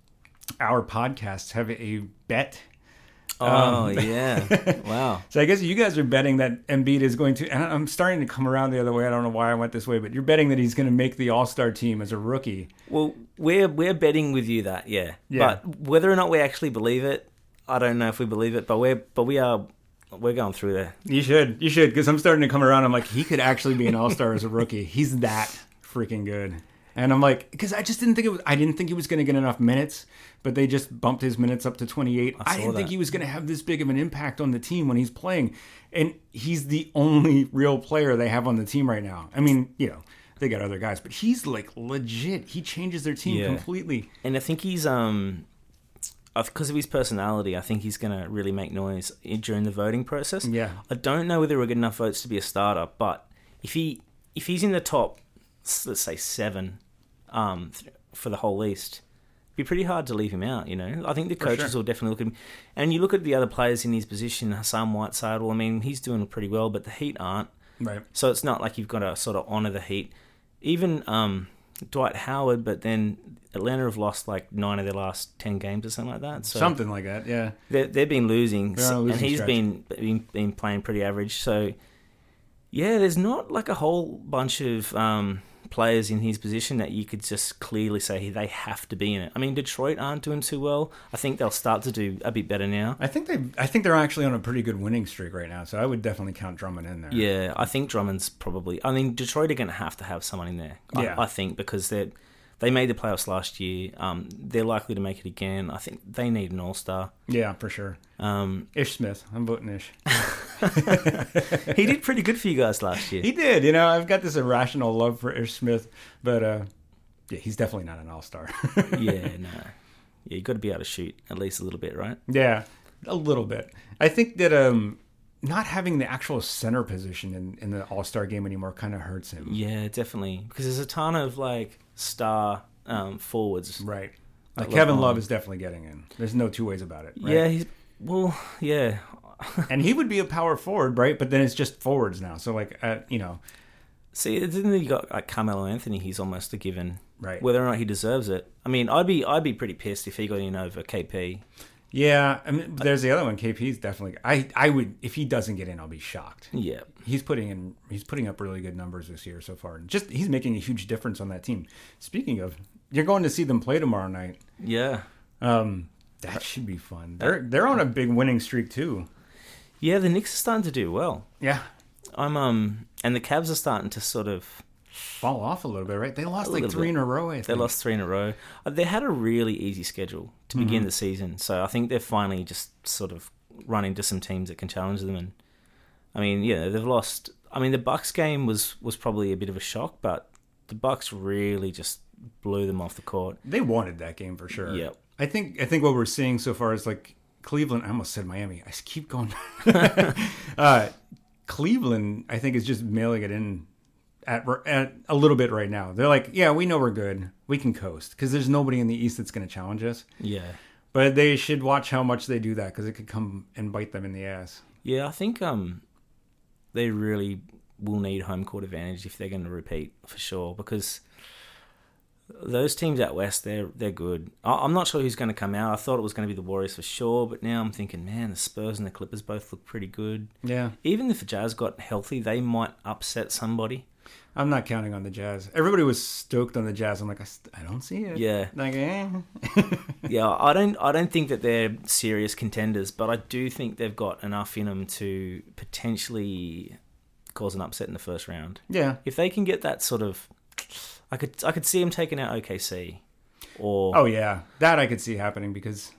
Our podcasts have a bet. Oh, yeah. Wow. So I guess you guys are betting that Embiid is going to, and I'm starting to come around the other way. I don't know why I went this way, but you're betting that he's going to make the All-Star team as a rookie. Well, we're we're betting with you that, yeah. Yeah. But whether or not we actually believe it, I don't know if we believe it. But we're but we are we're going through there. You should, you should, because I'm starting to come around. I'm like, he could actually be an All-Star as a rookie. He's that freaking good. And I'm like, because I just didn't think it was, I didn't think he was going to get enough minutes, but they just bumped his minutes up to twenty-eight. I, I saw didn't think that. he was going to have this big of an impact on the team when he's playing. And he's the only real player they have on the team right now. I mean, you know, they got other guys, but he's like legit. He changes their team Yeah. completely. And I think he's um because of his personality, I think he's going to really make noise i- during the voting process. Yeah. I don't know whether we're good enough votes to be a starter, but if he if he's in the top, s- let's say seven, um, th- for the whole East, it'd be pretty hard to leave him out. You know, I think the coaches sure. will definitely look at him. And you look at the other players in his position, Hassan Whiteside. Well, I mean, he's doing pretty well, but the Heat aren't. Right. So it's not like you've got to sort of honour the Heat. Even um, Dwight Howard, but then Atlanta have lost like nine of their last ten games or something like that. So Something like that, yeah. they they've been losing, They're on a and losing he's stretch. been, been been playing pretty average. So yeah, there's not like a whole bunch of um, players in his position that you could just clearly say they have to be in it. I mean, Detroit aren't doing too well. I think they'll start to do a bit better now. I think they I think they're actually on a pretty good winning streak right now, so I would definitely count Drummond in there. Yeah, I think Drummond's probably. I mean, Detroit are going to have to have someone in there. I, Yeah. I think because they they made the playoffs last year. Um, they're likely to make it again. I think they need an all star. Yeah, for sure. Um, Ish Smith. I'm voting Ish. he did pretty good for you guys last year. He did, you know, I've got this irrational love for Ish Smith, but uh, yeah, he's definitely not an all-star. Yeah, no. Yeah, you got to be able to shoot at least a little bit, right? Yeah, a little bit. I think that um, not having the actual center position in, in the all-star game anymore kind of hurts him. Yeah, definitely. Because there's a ton of like star um, forwards. Right. Like Like Kevin LeBron. Love is definitely getting in. There's no two ways about it. Right? Yeah, he's well, yeah. And he would be a power forward, right? But then it's just forwards now. So, like, uh, you know, See, then you got like Carmelo Anthony. He's almost a given, Right. Whether or not he deserves it. I mean, I'd be I'd be pretty pissed if he got in over K P. yeah. I mean, there's the other one. K P's definitely. I I would if he doesn't get in, I'll be shocked. Yeah, He's putting in. He's putting up really good numbers this year so far. And just he's making a huge difference on that team. Speaking of, you're going to see them play tomorrow night. yeah, Um, that should be fun. They're they're on a big winning streak too. yeah. The Knicks are starting to do well. Yeah. I'm um, and the Cavs are starting to sort of Fall off a little bit, right? They lost like little three bit. in a row. I think. They lost three in a row. Uh, They had a really easy schedule to begin Mm-hmm. the season, so I think they've finally just sort of run into some teams that can challenge them. And I mean, yeah, they've lost. I mean, the Bucks game was was probably a bit of a shock, but the Bucks really just blew them off the court. They wanted that game for sure. Yep. I think I think what we're seeing so far is like Cleveland, I almost said Miami. I just keep going. uh, Cleveland, I think, is just mailing it in at, at a little bit right now. They're like, yeah, we know we're good. We can coast because there's nobody in the East that's going to challenge us. Yeah. But they should watch how much they do that because it could come and bite them in the ass. Yeah, I think um, they really will need home court advantage if they're going to repeat for sure because those teams out west, they're they're good. I'm not sure who's going to come out. I thought it was going to be the Warriors for sure, but now I'm thinking, man, the Spurs and the Clippers both look pretty good. Yeah. Even if the Jazz got healthy, they might upset somebody. I'm not counting on the Jazz. Everybody was stoked on the Jazz. I'm like, I, st- I don't see it. Yeah. Like, eh. yeah, I don't I don't think that they're serious contenders, but I do think they've got enough in them to potentially cause an upset in the first round. Yeah. If they can get that sort of... I could I could see them taking out O K C. Or... Oh, yeah. That I could see happening because...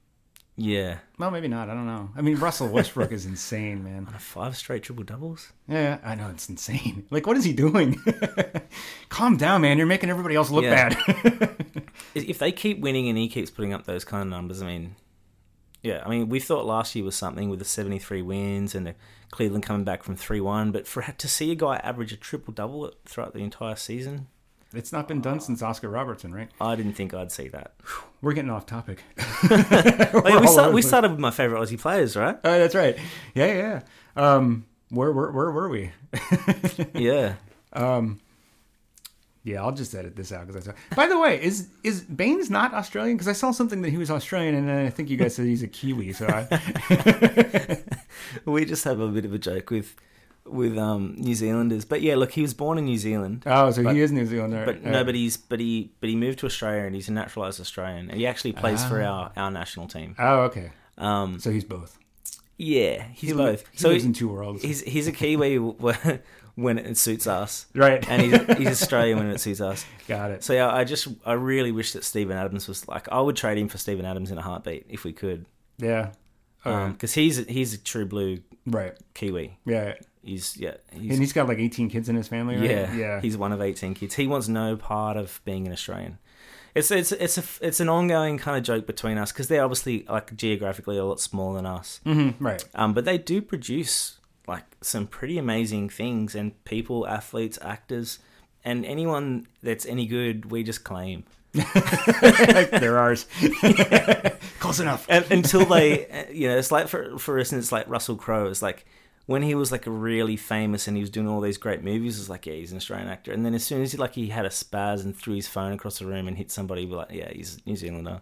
Yeah. Well, maybe not. I don't know. I mean, Russell Westbrook is insane, man. On a five straight triple doubles? Yeah, I know. It's insane. Like, what is he doing? Calm down, man. You're making everybody else look Yeah. bad. If they keep winning and he keeps putting up those kind of numbers, I mean... Yeah, I mean, we thought last year was something with the seventy-three wins and the Cleveland coming back from three one, but for to see a guy average a triple-double throughout the entire season... It's not been done since Oscar Robertson, right? I didn't think I'd see that. We're getting off topic. oh, yeah, we, start, we started with my favourite Aussie players, right? Oh, that's right. Yeah, yeah. Um, where, where, where were we? yeah. Um, yeah, I'll just edit this out. Cause I By the way, is is Baines not Australian? Because I saw something that he was Australian, and then I think you guys said he's a Kiwi. So I... we just have a bit of a joke with... with um, New Zealanders, but yeah, look, he was born in New Zealand. Oh, so but, he is New Zealander, but uh, no, but he's but he but he moved to Australia and he's a naturalised Australian, and he actually plays oh. for our, our national team. Oh, okay. Um, so he's both. Yeah, he's he both. Li- he so lives he, in two worlds. He's he's a Kiwi when it suits us, right? And he's, he's Australian when it suits us. Got it. So yeah, I just I really wish that Steven Adams was like I would trade him for Steven Adams in a heartbeat if we could. Yeah. Because um, he's he's a true blue right Kiwi. Yeah. He's yeah, he's, and he's got like eighteen kids in his family, right? Yeah, yeah. He's one of eighteen kids. He wants no part of being an Australian. It's it's it's a it's an ongoing kind of joke between us because they're obviously like geographically a lot smaller than us, mm-hmm, right? Um, but they do produce like some pretty amazing things, and people, athletes, actors, and anyone that's any good, we just claim. They're ours. Close enough. And, until they, you know, it's like for for instance, like Russell Crowe. It's like when he was like really famous and he was doing all these great movies. It's like, yeah, he's an Australian actor. And then as soon as he like he had a spaz and threw his phone across the room and hit somebody, we're like, yeah, he's a New Zealander.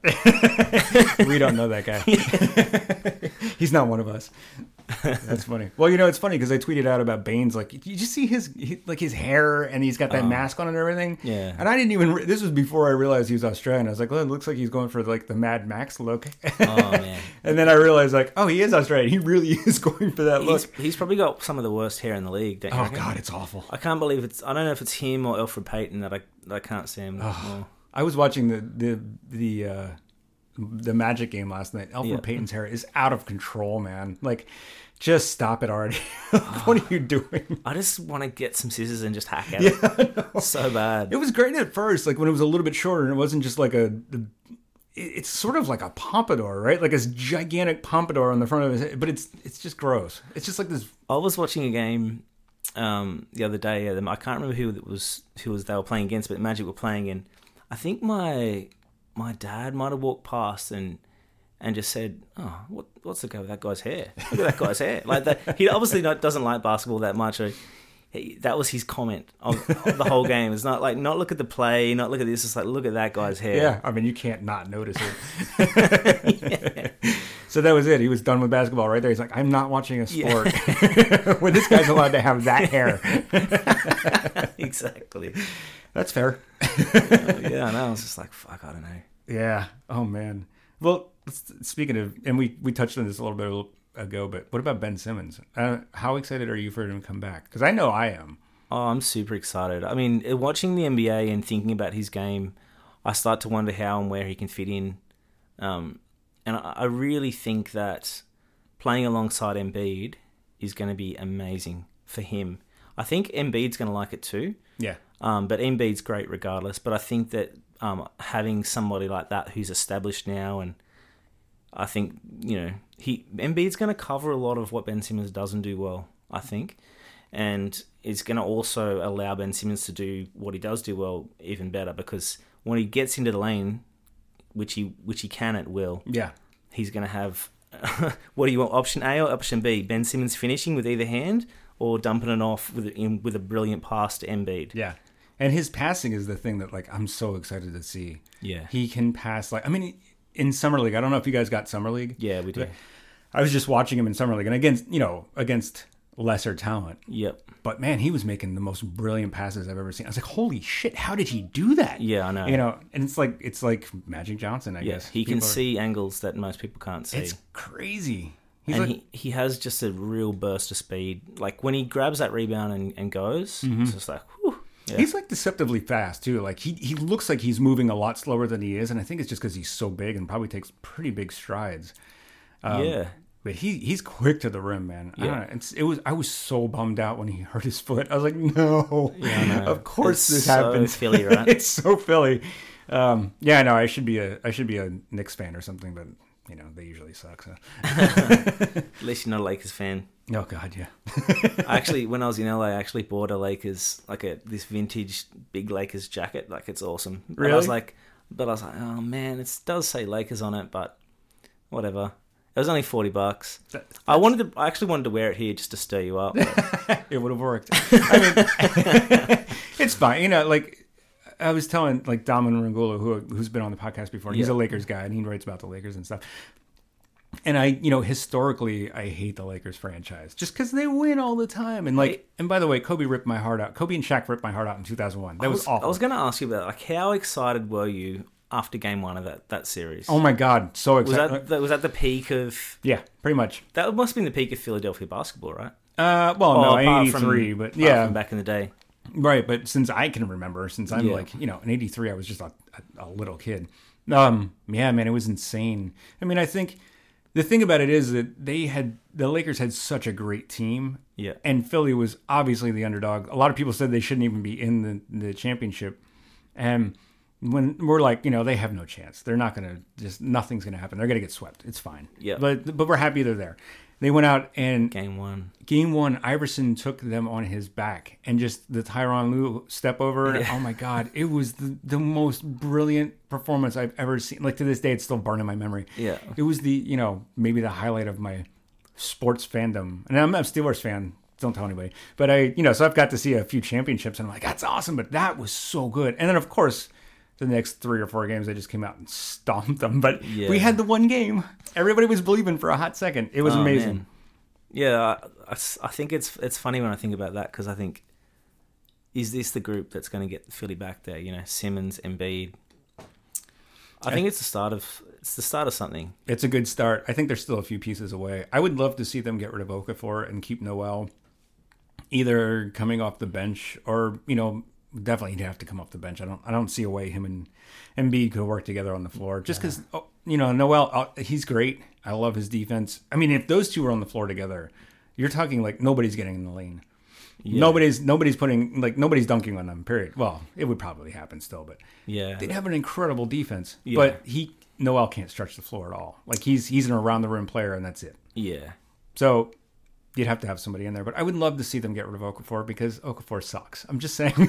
We don't know that guy. He's not one of us. That's funny. Well, you know, it's funny because I tweeted out about Baines. Like, you just see his he, like his hair, and he's got that oh. mask on and everything. Yeah. And I didn't even. Re- this was before I realized he was Australian. I was like, well, it looks like he's going for like the Mad Max look. Oh man. And then I realized, like, oh, he is Australian. He really is going for that he's, look. He's probably got some of the worst hair in the league. Don't you oh reckon? God, it's awful. I can't believe it's. I don't know if it's him or Elfrid Payton that I that I can't see him. Oh. I was watching the the the. Uh, the Magic game last night. Elfrid yep. Payton's hair is out of control, man. Like, just stop it already. What are you doing? I just want to get some scissors and just hack at yeah, it. So bad. It was great at first, like when it was a little bit shorter and it wasn't just like a... It's sort of like a pompadour, right? Like this gigantic pompadour on the front of his head, but it's it's just gross. It's just like this... I was watching a game um, the other day. I can't remember who it was, who was they were playing against, but Magic were playing in. I think my... My dad might have walked past and and just said, "Oh, what what's the go with that guy's hair? Look at that guy's hair." Like that, he obviously not, doesn't like basketball that much. Or he, that was his comment of, of the whole game. It's not like not look at the play, not look at this. It's like look at that guy's hair. Yeah, I mean you can't not notice it. Yeah. So that was it. He was done with basketball right there. He's like, I'm not watching a sport yeah. where this guy's allowed to have that hair. Exactly. That's fair. uh, yeah, I know. I was just like, fuck, I don't know. Yeah. Oh, man. Well, speaking of, and we, we touched on this a little bit ago, but what about Ben Simmons? Uh, how excited are you for him to come back? Because I know I am. Oh, I'm super excited. I mean, watching the N B A and thinking about his game, I start to wonder how and where he can fit in. Um, and I, I really think that playing alongside Embiid is going to be amazing for him. I think Embiid's going to like it too. Yeah. Um, but Embiid's great regardless. But I think that um, having somebody like that who's established now, and I think, you know, he Embiid's going to cover a lot of what Ben Simmons doesn't do well, I think. And it's going to also allow Ben Simmons to do what he does do well even better, because when he gets into the lane, which he which he can at will, yeah, he's going to have, what do you want, option A or option B? Ben Simmons finishing with either hand or dumping it off with, in, with a brilliant pass to Embiid. Yeah. And his passing is the thing that, like, I'm so excited to see. Yeah. He can pass, like, I mean, in Summer League, I don't know if you guys got Summer League. Yeah, we do. I was just watching him in Summer League, and against, you know, against lesser talent. Yep. But, man, he was making the most brilliant passes I've ever seen. I was like, holy shit, how did he do that? Yeah, I know. You know, and it's like it's like Magic Johnson, I yeah, guess. he can People are- see angles that most people can't see. It's crazy. He's and like, he, he has just a real burst of speed. Like, when he grabs that rebound and, and goes, it's just like, whew. Yeah. He's like deceptively fast too. Like he he looks like he's moving a lot slower than he is, and I think it's just because he's so big and probably takes pretty big strides. Um, yeah. But he he's quick to the rim, man. I Yeah. don't know. It's, it was I was so bummed out when he hurt his foot. I was like, no, Yeah, I know. of course It's this so happens. Philly, right? It's so Philly. Um, yeah, no, I should be a I should be a Knicks fan or something, but you know they usually suck. So. At least you're not a Lakers fan. Oh God, yeah. I actually, when I was in L A, I actually bought a Lakers, like a this vintage big Lakers jacket. Like, it's awesome. But I was Really? like, but I was like, oh man, it does say Lakers on it, but whatever. It was only forty bucks. That- I wanted to, I actually wanted to wear it here just to stir you up. but- It would have worked. I mean, it's fine. You know, like I was telling like Dominic Rangula, who who's been on the podcast before. He's Yeah. a Lakers guy, and he writes about the Lakers and stuff. And I, you know, historically, I hate the Lakers franchise just because they win all the time. And like, and by the way, Kobe ripped my heart out. Kobe and Shaq ripped my heart out in two thousand one. That I was, was, awful. I was going to ask you about, like, how excited were you after game one of that, that series? Oh my God, so was excited. that, that was that the peak of, Yeah, pretty much. that must have been the peak of Philadelphia basketball, right? Uh, well, Oh, no, apart from- eighty-three, but apart yeah, from back in the day. right. But since I can remember, since I'm Yeah. like, you know, in eighty-three, I was just a, a, a little kid. Um, yeah, man, it was insane. I mean, I think the thing about it is that they had, the Lakers had such a great team. Yeah. And Philly was obviously the underdog. A lot of people said they shouldn't even be in the, the championship. And when we're like, you know, they have no chance. They're not going to, just nothing's going to happen. They're going to get swept. It's fine. Yeah. But, but we're happy they're there. They went out and Game one. game one, Iverson took them on his back, and just the Tyronn Lue step over. Yeah. Oh my God, it was the, the most brilliant performance I've ever seen. Like to this day, it's still burned in my memory. Yeah. It was the, you know, maybe the highlight of my sports fandom. And I'm a Steelers fan. Don't tell anybody. But I, you know, so I've got to see a few championships, and I'm like, that's awesome. But that was so good. And then, of course, the next three or four games, they just came out and stomped them. But Yeah. we had the one game. Everybody was believing for a hot second. It was Oh, amazing. man. Yeah, I, I s- I think it's it's funny when I think about that, because I think, is this the group that's going to get Philly back there? You know, Simmons, Embiid. I think it's the start of it's the start of something. It's a good start. I think there's still a few pieces away. I would love to see them get rid of Okafor and keep Noel either coming off the bench or, you know, definitely he'd have to come off the bench. I don't I don't see a way him and Embiid could work together on the floor just because, oh, you know, Noel, uh, he's great. I love his defense. I mean, if those two were on the floor together, you're talking like nobody's getting in the lane. Yeah. Nobody's nobody's putting like nobody's dunking on them. Period. Well, it would probably happen still, but Yeah, they'd have an incredible defense. Yeah. But he Noel can't stretch the floor at all. Like he's he's an around the rim player, and that's it. yeah, So you'd have to have somebody in there. But I would love to see them get rid of Okafor because Okafor sucks. I'm just saying.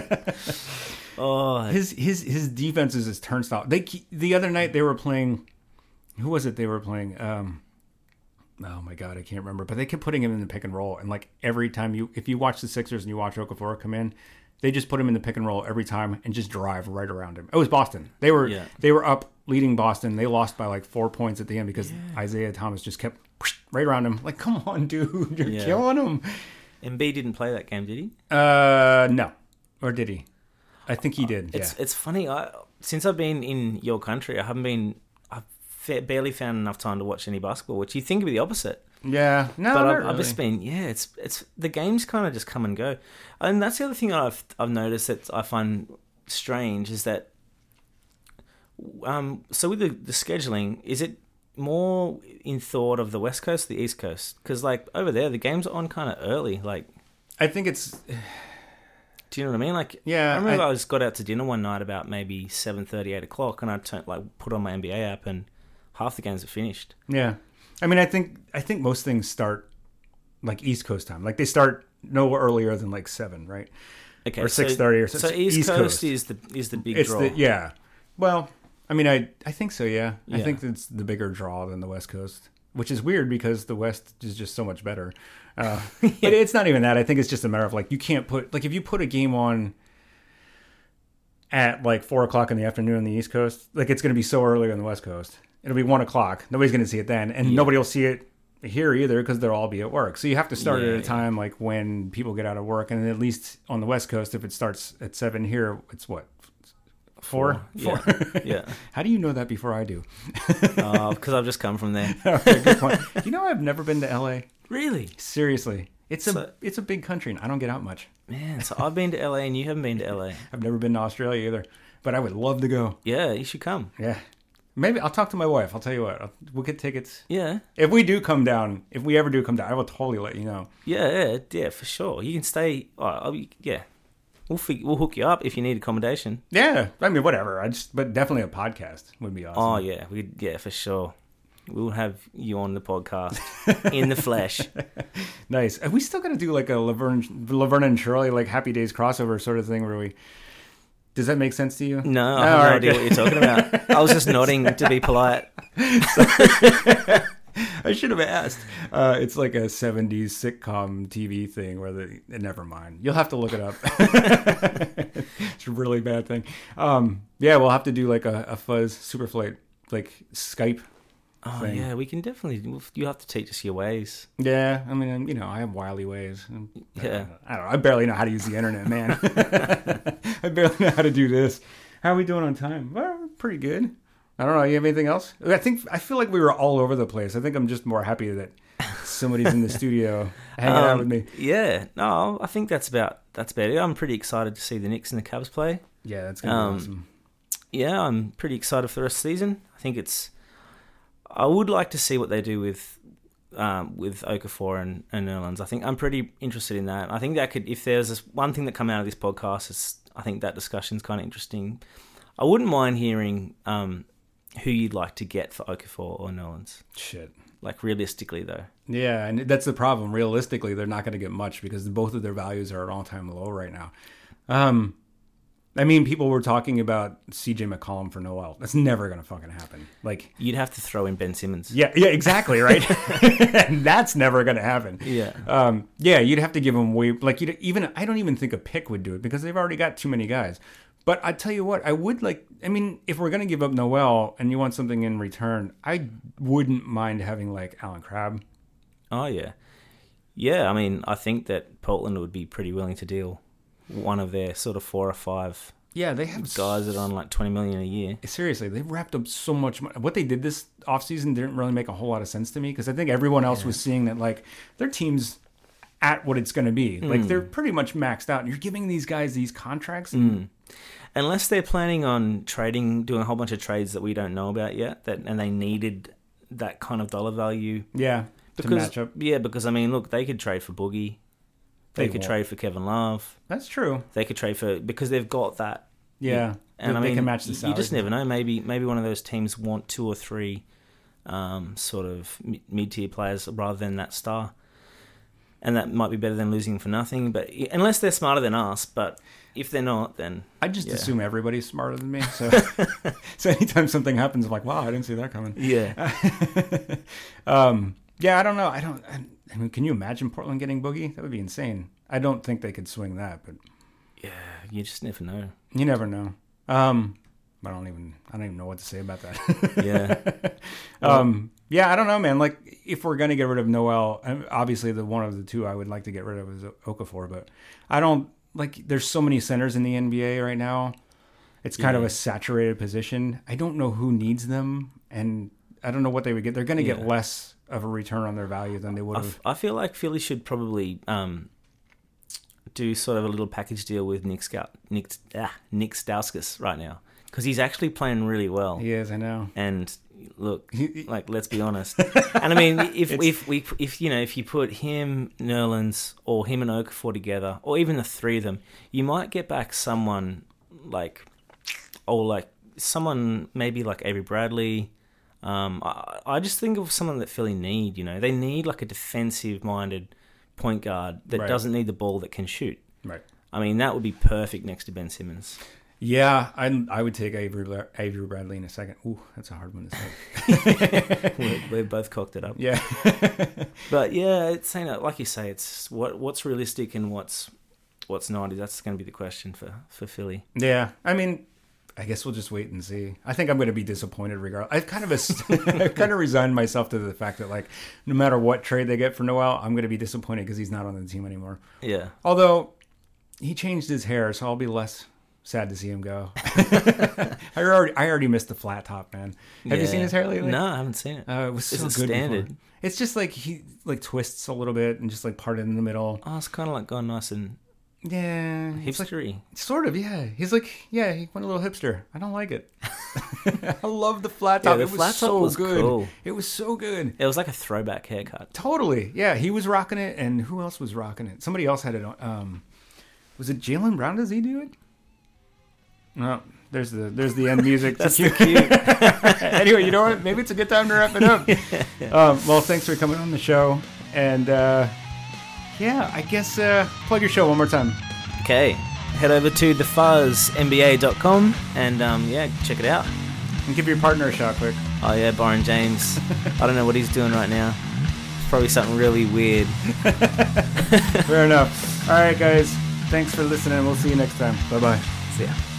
oh, his his his defense is his turnstile. They keep- the other night they were playing. Who was it they were playing? Um, oh my God, I can't remember. But they kept putting him in the pick and roll, and like every time you, if you watch the Sixers and you watch Okafor come in, they just put him in the pick and roll every time and just drive right around him. It was Boston. They were Yeah. they were up leading Boston. They lost by like four points at the end because Isaiah Thomas just kept right around him. Like, come on, dude, you're Yeah. killing him. Embiid didn't play that game, did he? Uh, no, or did he? I think he did. It's yeah. it's funny. I since I've been in your country, I haven't been. I've fa- barely found enough time to watch any basketball, which you think would be the opposite. Yeah, no, But not I've, really. I've just been, yeah, it's it's the games kind of just come and go, and that's the other thing I've I've noticed that I find strange is that, um, so with the, the scheduling, is it more in thought of the West Coast, or the East Coast? Because like over there, the games are on kind of early. Like, I think it's do you know what I mean? Like, Yeah, I remember I- I, just got out to dinner one night about maybe seven thirty, eight o'clock, and I turned like put on my N B A app and half the games are finished. Yeah. I mean, I think I think most things start like East Coast time. Like they start no earlier than like seven, right? Okay, or six thirty or so, something. so East, East Coast, Coast is the is the big it's draw. The, yeah. Well, I mean, I I think so. Yeah. I Yeah. think it's the bigger draw than the West Coast, which is weird because the West is just so much better. Uh, Yeah. But it's not even that. I think it's just a matter of like you can't put like if you put a game on at like four o'clock in the afternoon on the East Coast, like it's going to be so early on the West Coast. It'll be one o'clock. Nobody's going to see it then, and Yeah. nobody will see it here either because they'll all be at work. So you have to start Yeah, at a yeah. time like when people get out of work, and at least on the West Coast, if it starts at seven here, it's what four? Yeah. Four. Yeah. How do you know that before I do? Because I've just come from there. Okay, good point. You know, I've never been to L A. Really? Seriously, it's a So- it's a big country, and I don't get out much. Man, so I've been to L A and you haven't been to L A. I've never been to Australia either, but I would love to go. Yeah, you should come. Yeah, maybe I'll talk to my wife. I'll tell you what, I'll, we'll get tickets. Yeah. If we do come down, if we ever do come down, I will totally let you know. Yeah, yeah, yeah, for sure. You can stay. Oh, I'll be, yeah. We'll fig- we'll hook you up if you need accommodation. Yeah, I mean, whatever. I just, but definitely a podcast would be awesome. Oh yeah, we yeah for sure. We'll have you on the podcast in the flesh. Nice. And we still got to do like a Laverne, Laverne and Shirley like Happy Days crossover sort of thing where we. Does that make sense to you? No, I Oh, have no all right, idea good. what you're talking about. I was just nodding to be polite. I should have asked. Uh, it's like a seventies sitcom T V thing where the never mind. You'll have to look it up. It's a really bad thing. Um, yeah, we'll have to do like a, a Fuzz Superflight like Skype. Oh thing. yeah, we can definitely. You have to teach us your ways. Yeah, I mean, you know, I have wily ways. Yeah. I don't know. I barely know how to use the internet, man. I barely know how to do this. How are we doing on time? Well, we're pretty good. I don't know. You have anything else? I think I feel like we were all over the place. I think I'm just more happy that somebody's in the studio hanging out Um, with me. Yeah, no, I think that's about that's about it. I'm pretty excited to see the Knicks and the Cavs play. Yeah, that's gonna um, be awesome. Yeah, I'm pretty excited for the rest of the season. I think it's. I would like to see what they do with um, with Okafor and, and Nerlens. I think I'm pretty interested in that. I think that could, if there's this one thing that come out of this podcast, is I think that discussion's kind of interesting. I wouldn't mind hearing um, who you'd like to get for Okafor or Nerlens. Shit. Like realistically, though. Yeah, and that's the problem. Realistically, they're not going to get much because both of their values are at all-time low right now. Um, I mean, people were talking about C J McCollum for Noel. That's never going to fucking happen. Like, You'd have to throw in Ben Simmons. yeah, yeah, exactly, right. And that's never going to happen. Yeah. Um, yeah, you'd have to give them way like you'd even. I don't even think a pick would do it because they've already got too many guys. But I tell you what, I would like. I mean, if we're going to give up Noel and you want something in return, I wouldn't mind having like Alan Crabb. Oh, yeah. Yeah, I mean, I think that Portland would be pretty willing to deal one of their sort of four or five Yeah, they have guys that are on like twenty million a year. Seriously, they've wrapped up so much money. What they did this offseason didn't really make a whole lot of sense to me because I think everyone else was seeing that like their team's at what it's going to be. Mm. Like they're pretty much maxed out. And you're giving these guys these contracts. And, Mm. Unless they're planning on trading, doing a whole bunch of trades that we don't know about yet, that and they needed that kind of dollar value. Yeah, Because, to match up. Yeah, because I mean, look, they could trade for Boogie. They, They could won't. trade for Kevin Love. That's true. They could trade for because they've got that. Yeah, And they, I mean, they can match the you- salary. you just never know. Maybe maybe one of those teams want two or three um, sort of mid tier players rather than that star, and that might be better than losing for nothing. But unless they're smarter than us, but if they're not, then I just yeah. assume everybody's smarter than me. So, so anytime something happens, I'm like, wow, I didn't see that coming. yeah, um, yeah, I don't know. I don't. I, I mean, can you imagine Portland getting Boogie? That would be insane. I don't think they could swing that, but yeah, you just never know. you never know. Um, I don't even. I don't even know what to say about that. Yeah. um. Yeah, I don't know, man. Like, if we're gonna get rid of Noel, and obviously the one of the two I would like to get rid of is Okafor, but I don't like. There's so many centers in the N B A right now. It's kind Yeah. of a saturated position. I don't know who needs them, and I don't know what they would get. They're gonna Yeah. get less of a return on their value than they would I, have. f- I feel like Philly should probably um, do sort of a little package deal with Nick Scout, Nick ah, Nick Stauskas right now because he's actually playing really well. He is, I know. And look, He- like let's be honest. And I mean, if It's- if we if you know if you put him, Nerlens, or him and Okafor together, or even the three of them, you might get back someone like, or like someone maybe like Avery Bradley. Um, I, I just think of someone that Philly need. You know, they need like a defensive-minded point guard that Right. doesn't need the ball that can shoot. Right. I mean, that would be perfect next to Ben Simmons. Yeah, I I would take Avery Avery Bradley in a second. Ooh, that's a hard one to say. we're, we're both cocked it up. Yeah. But yeah, it's saying like you say, it's what what's realistic and what's what's not. That's going to be the question for, for Philly. Yeah, I mean, I guess we'll just wait and see. I think I'm going to be disappointed regardless. I've kind of a, I've kind of resigned myself to the fact that like no matter what trade they get for Noel, I'm going to be disappointed because he's not on the team anymore. Yeah. Although he changed his hair, so I'll be less sad to see him go. I already I already missed the flat top, man. Have you Yeah. seen his hair lately? No, I haven't seen it. Uh, it was so Is it good standard? before. It's just like he like twists a little bit and just like parted in the middle. Oh, it's kind of like gone nice and Yeah, it's like, hipstery. sort of. Yeah, he's like yeah, he went a little hipster. I don't like it. I love the flat top. Yeah, the it was flat top so was good. cool. It was so good. It was like a throwback haircut. Totally. Yeah, he was rocking it, and who else was rocking it? Somebody else had it on. Um, was it Jaylen Brown? Does he do it? No. There's the there's the end music. That's the cue. Anyway, you know what? Maybe it's a good time to wrap it up. um, well, thanks for coming on the show, and uh, yeah, I guess uh, plug your show one more time. Okay, head over to the fuzz N B A dot com and um, yeah, check it out. And give your partner a shot quick. Oh yeah, Byron James. I don't know what he's doing right now. It's probably something really weird. Fair enough. All right, guys. Thanks for listening. We'll see you next time. Bye bye. See ya.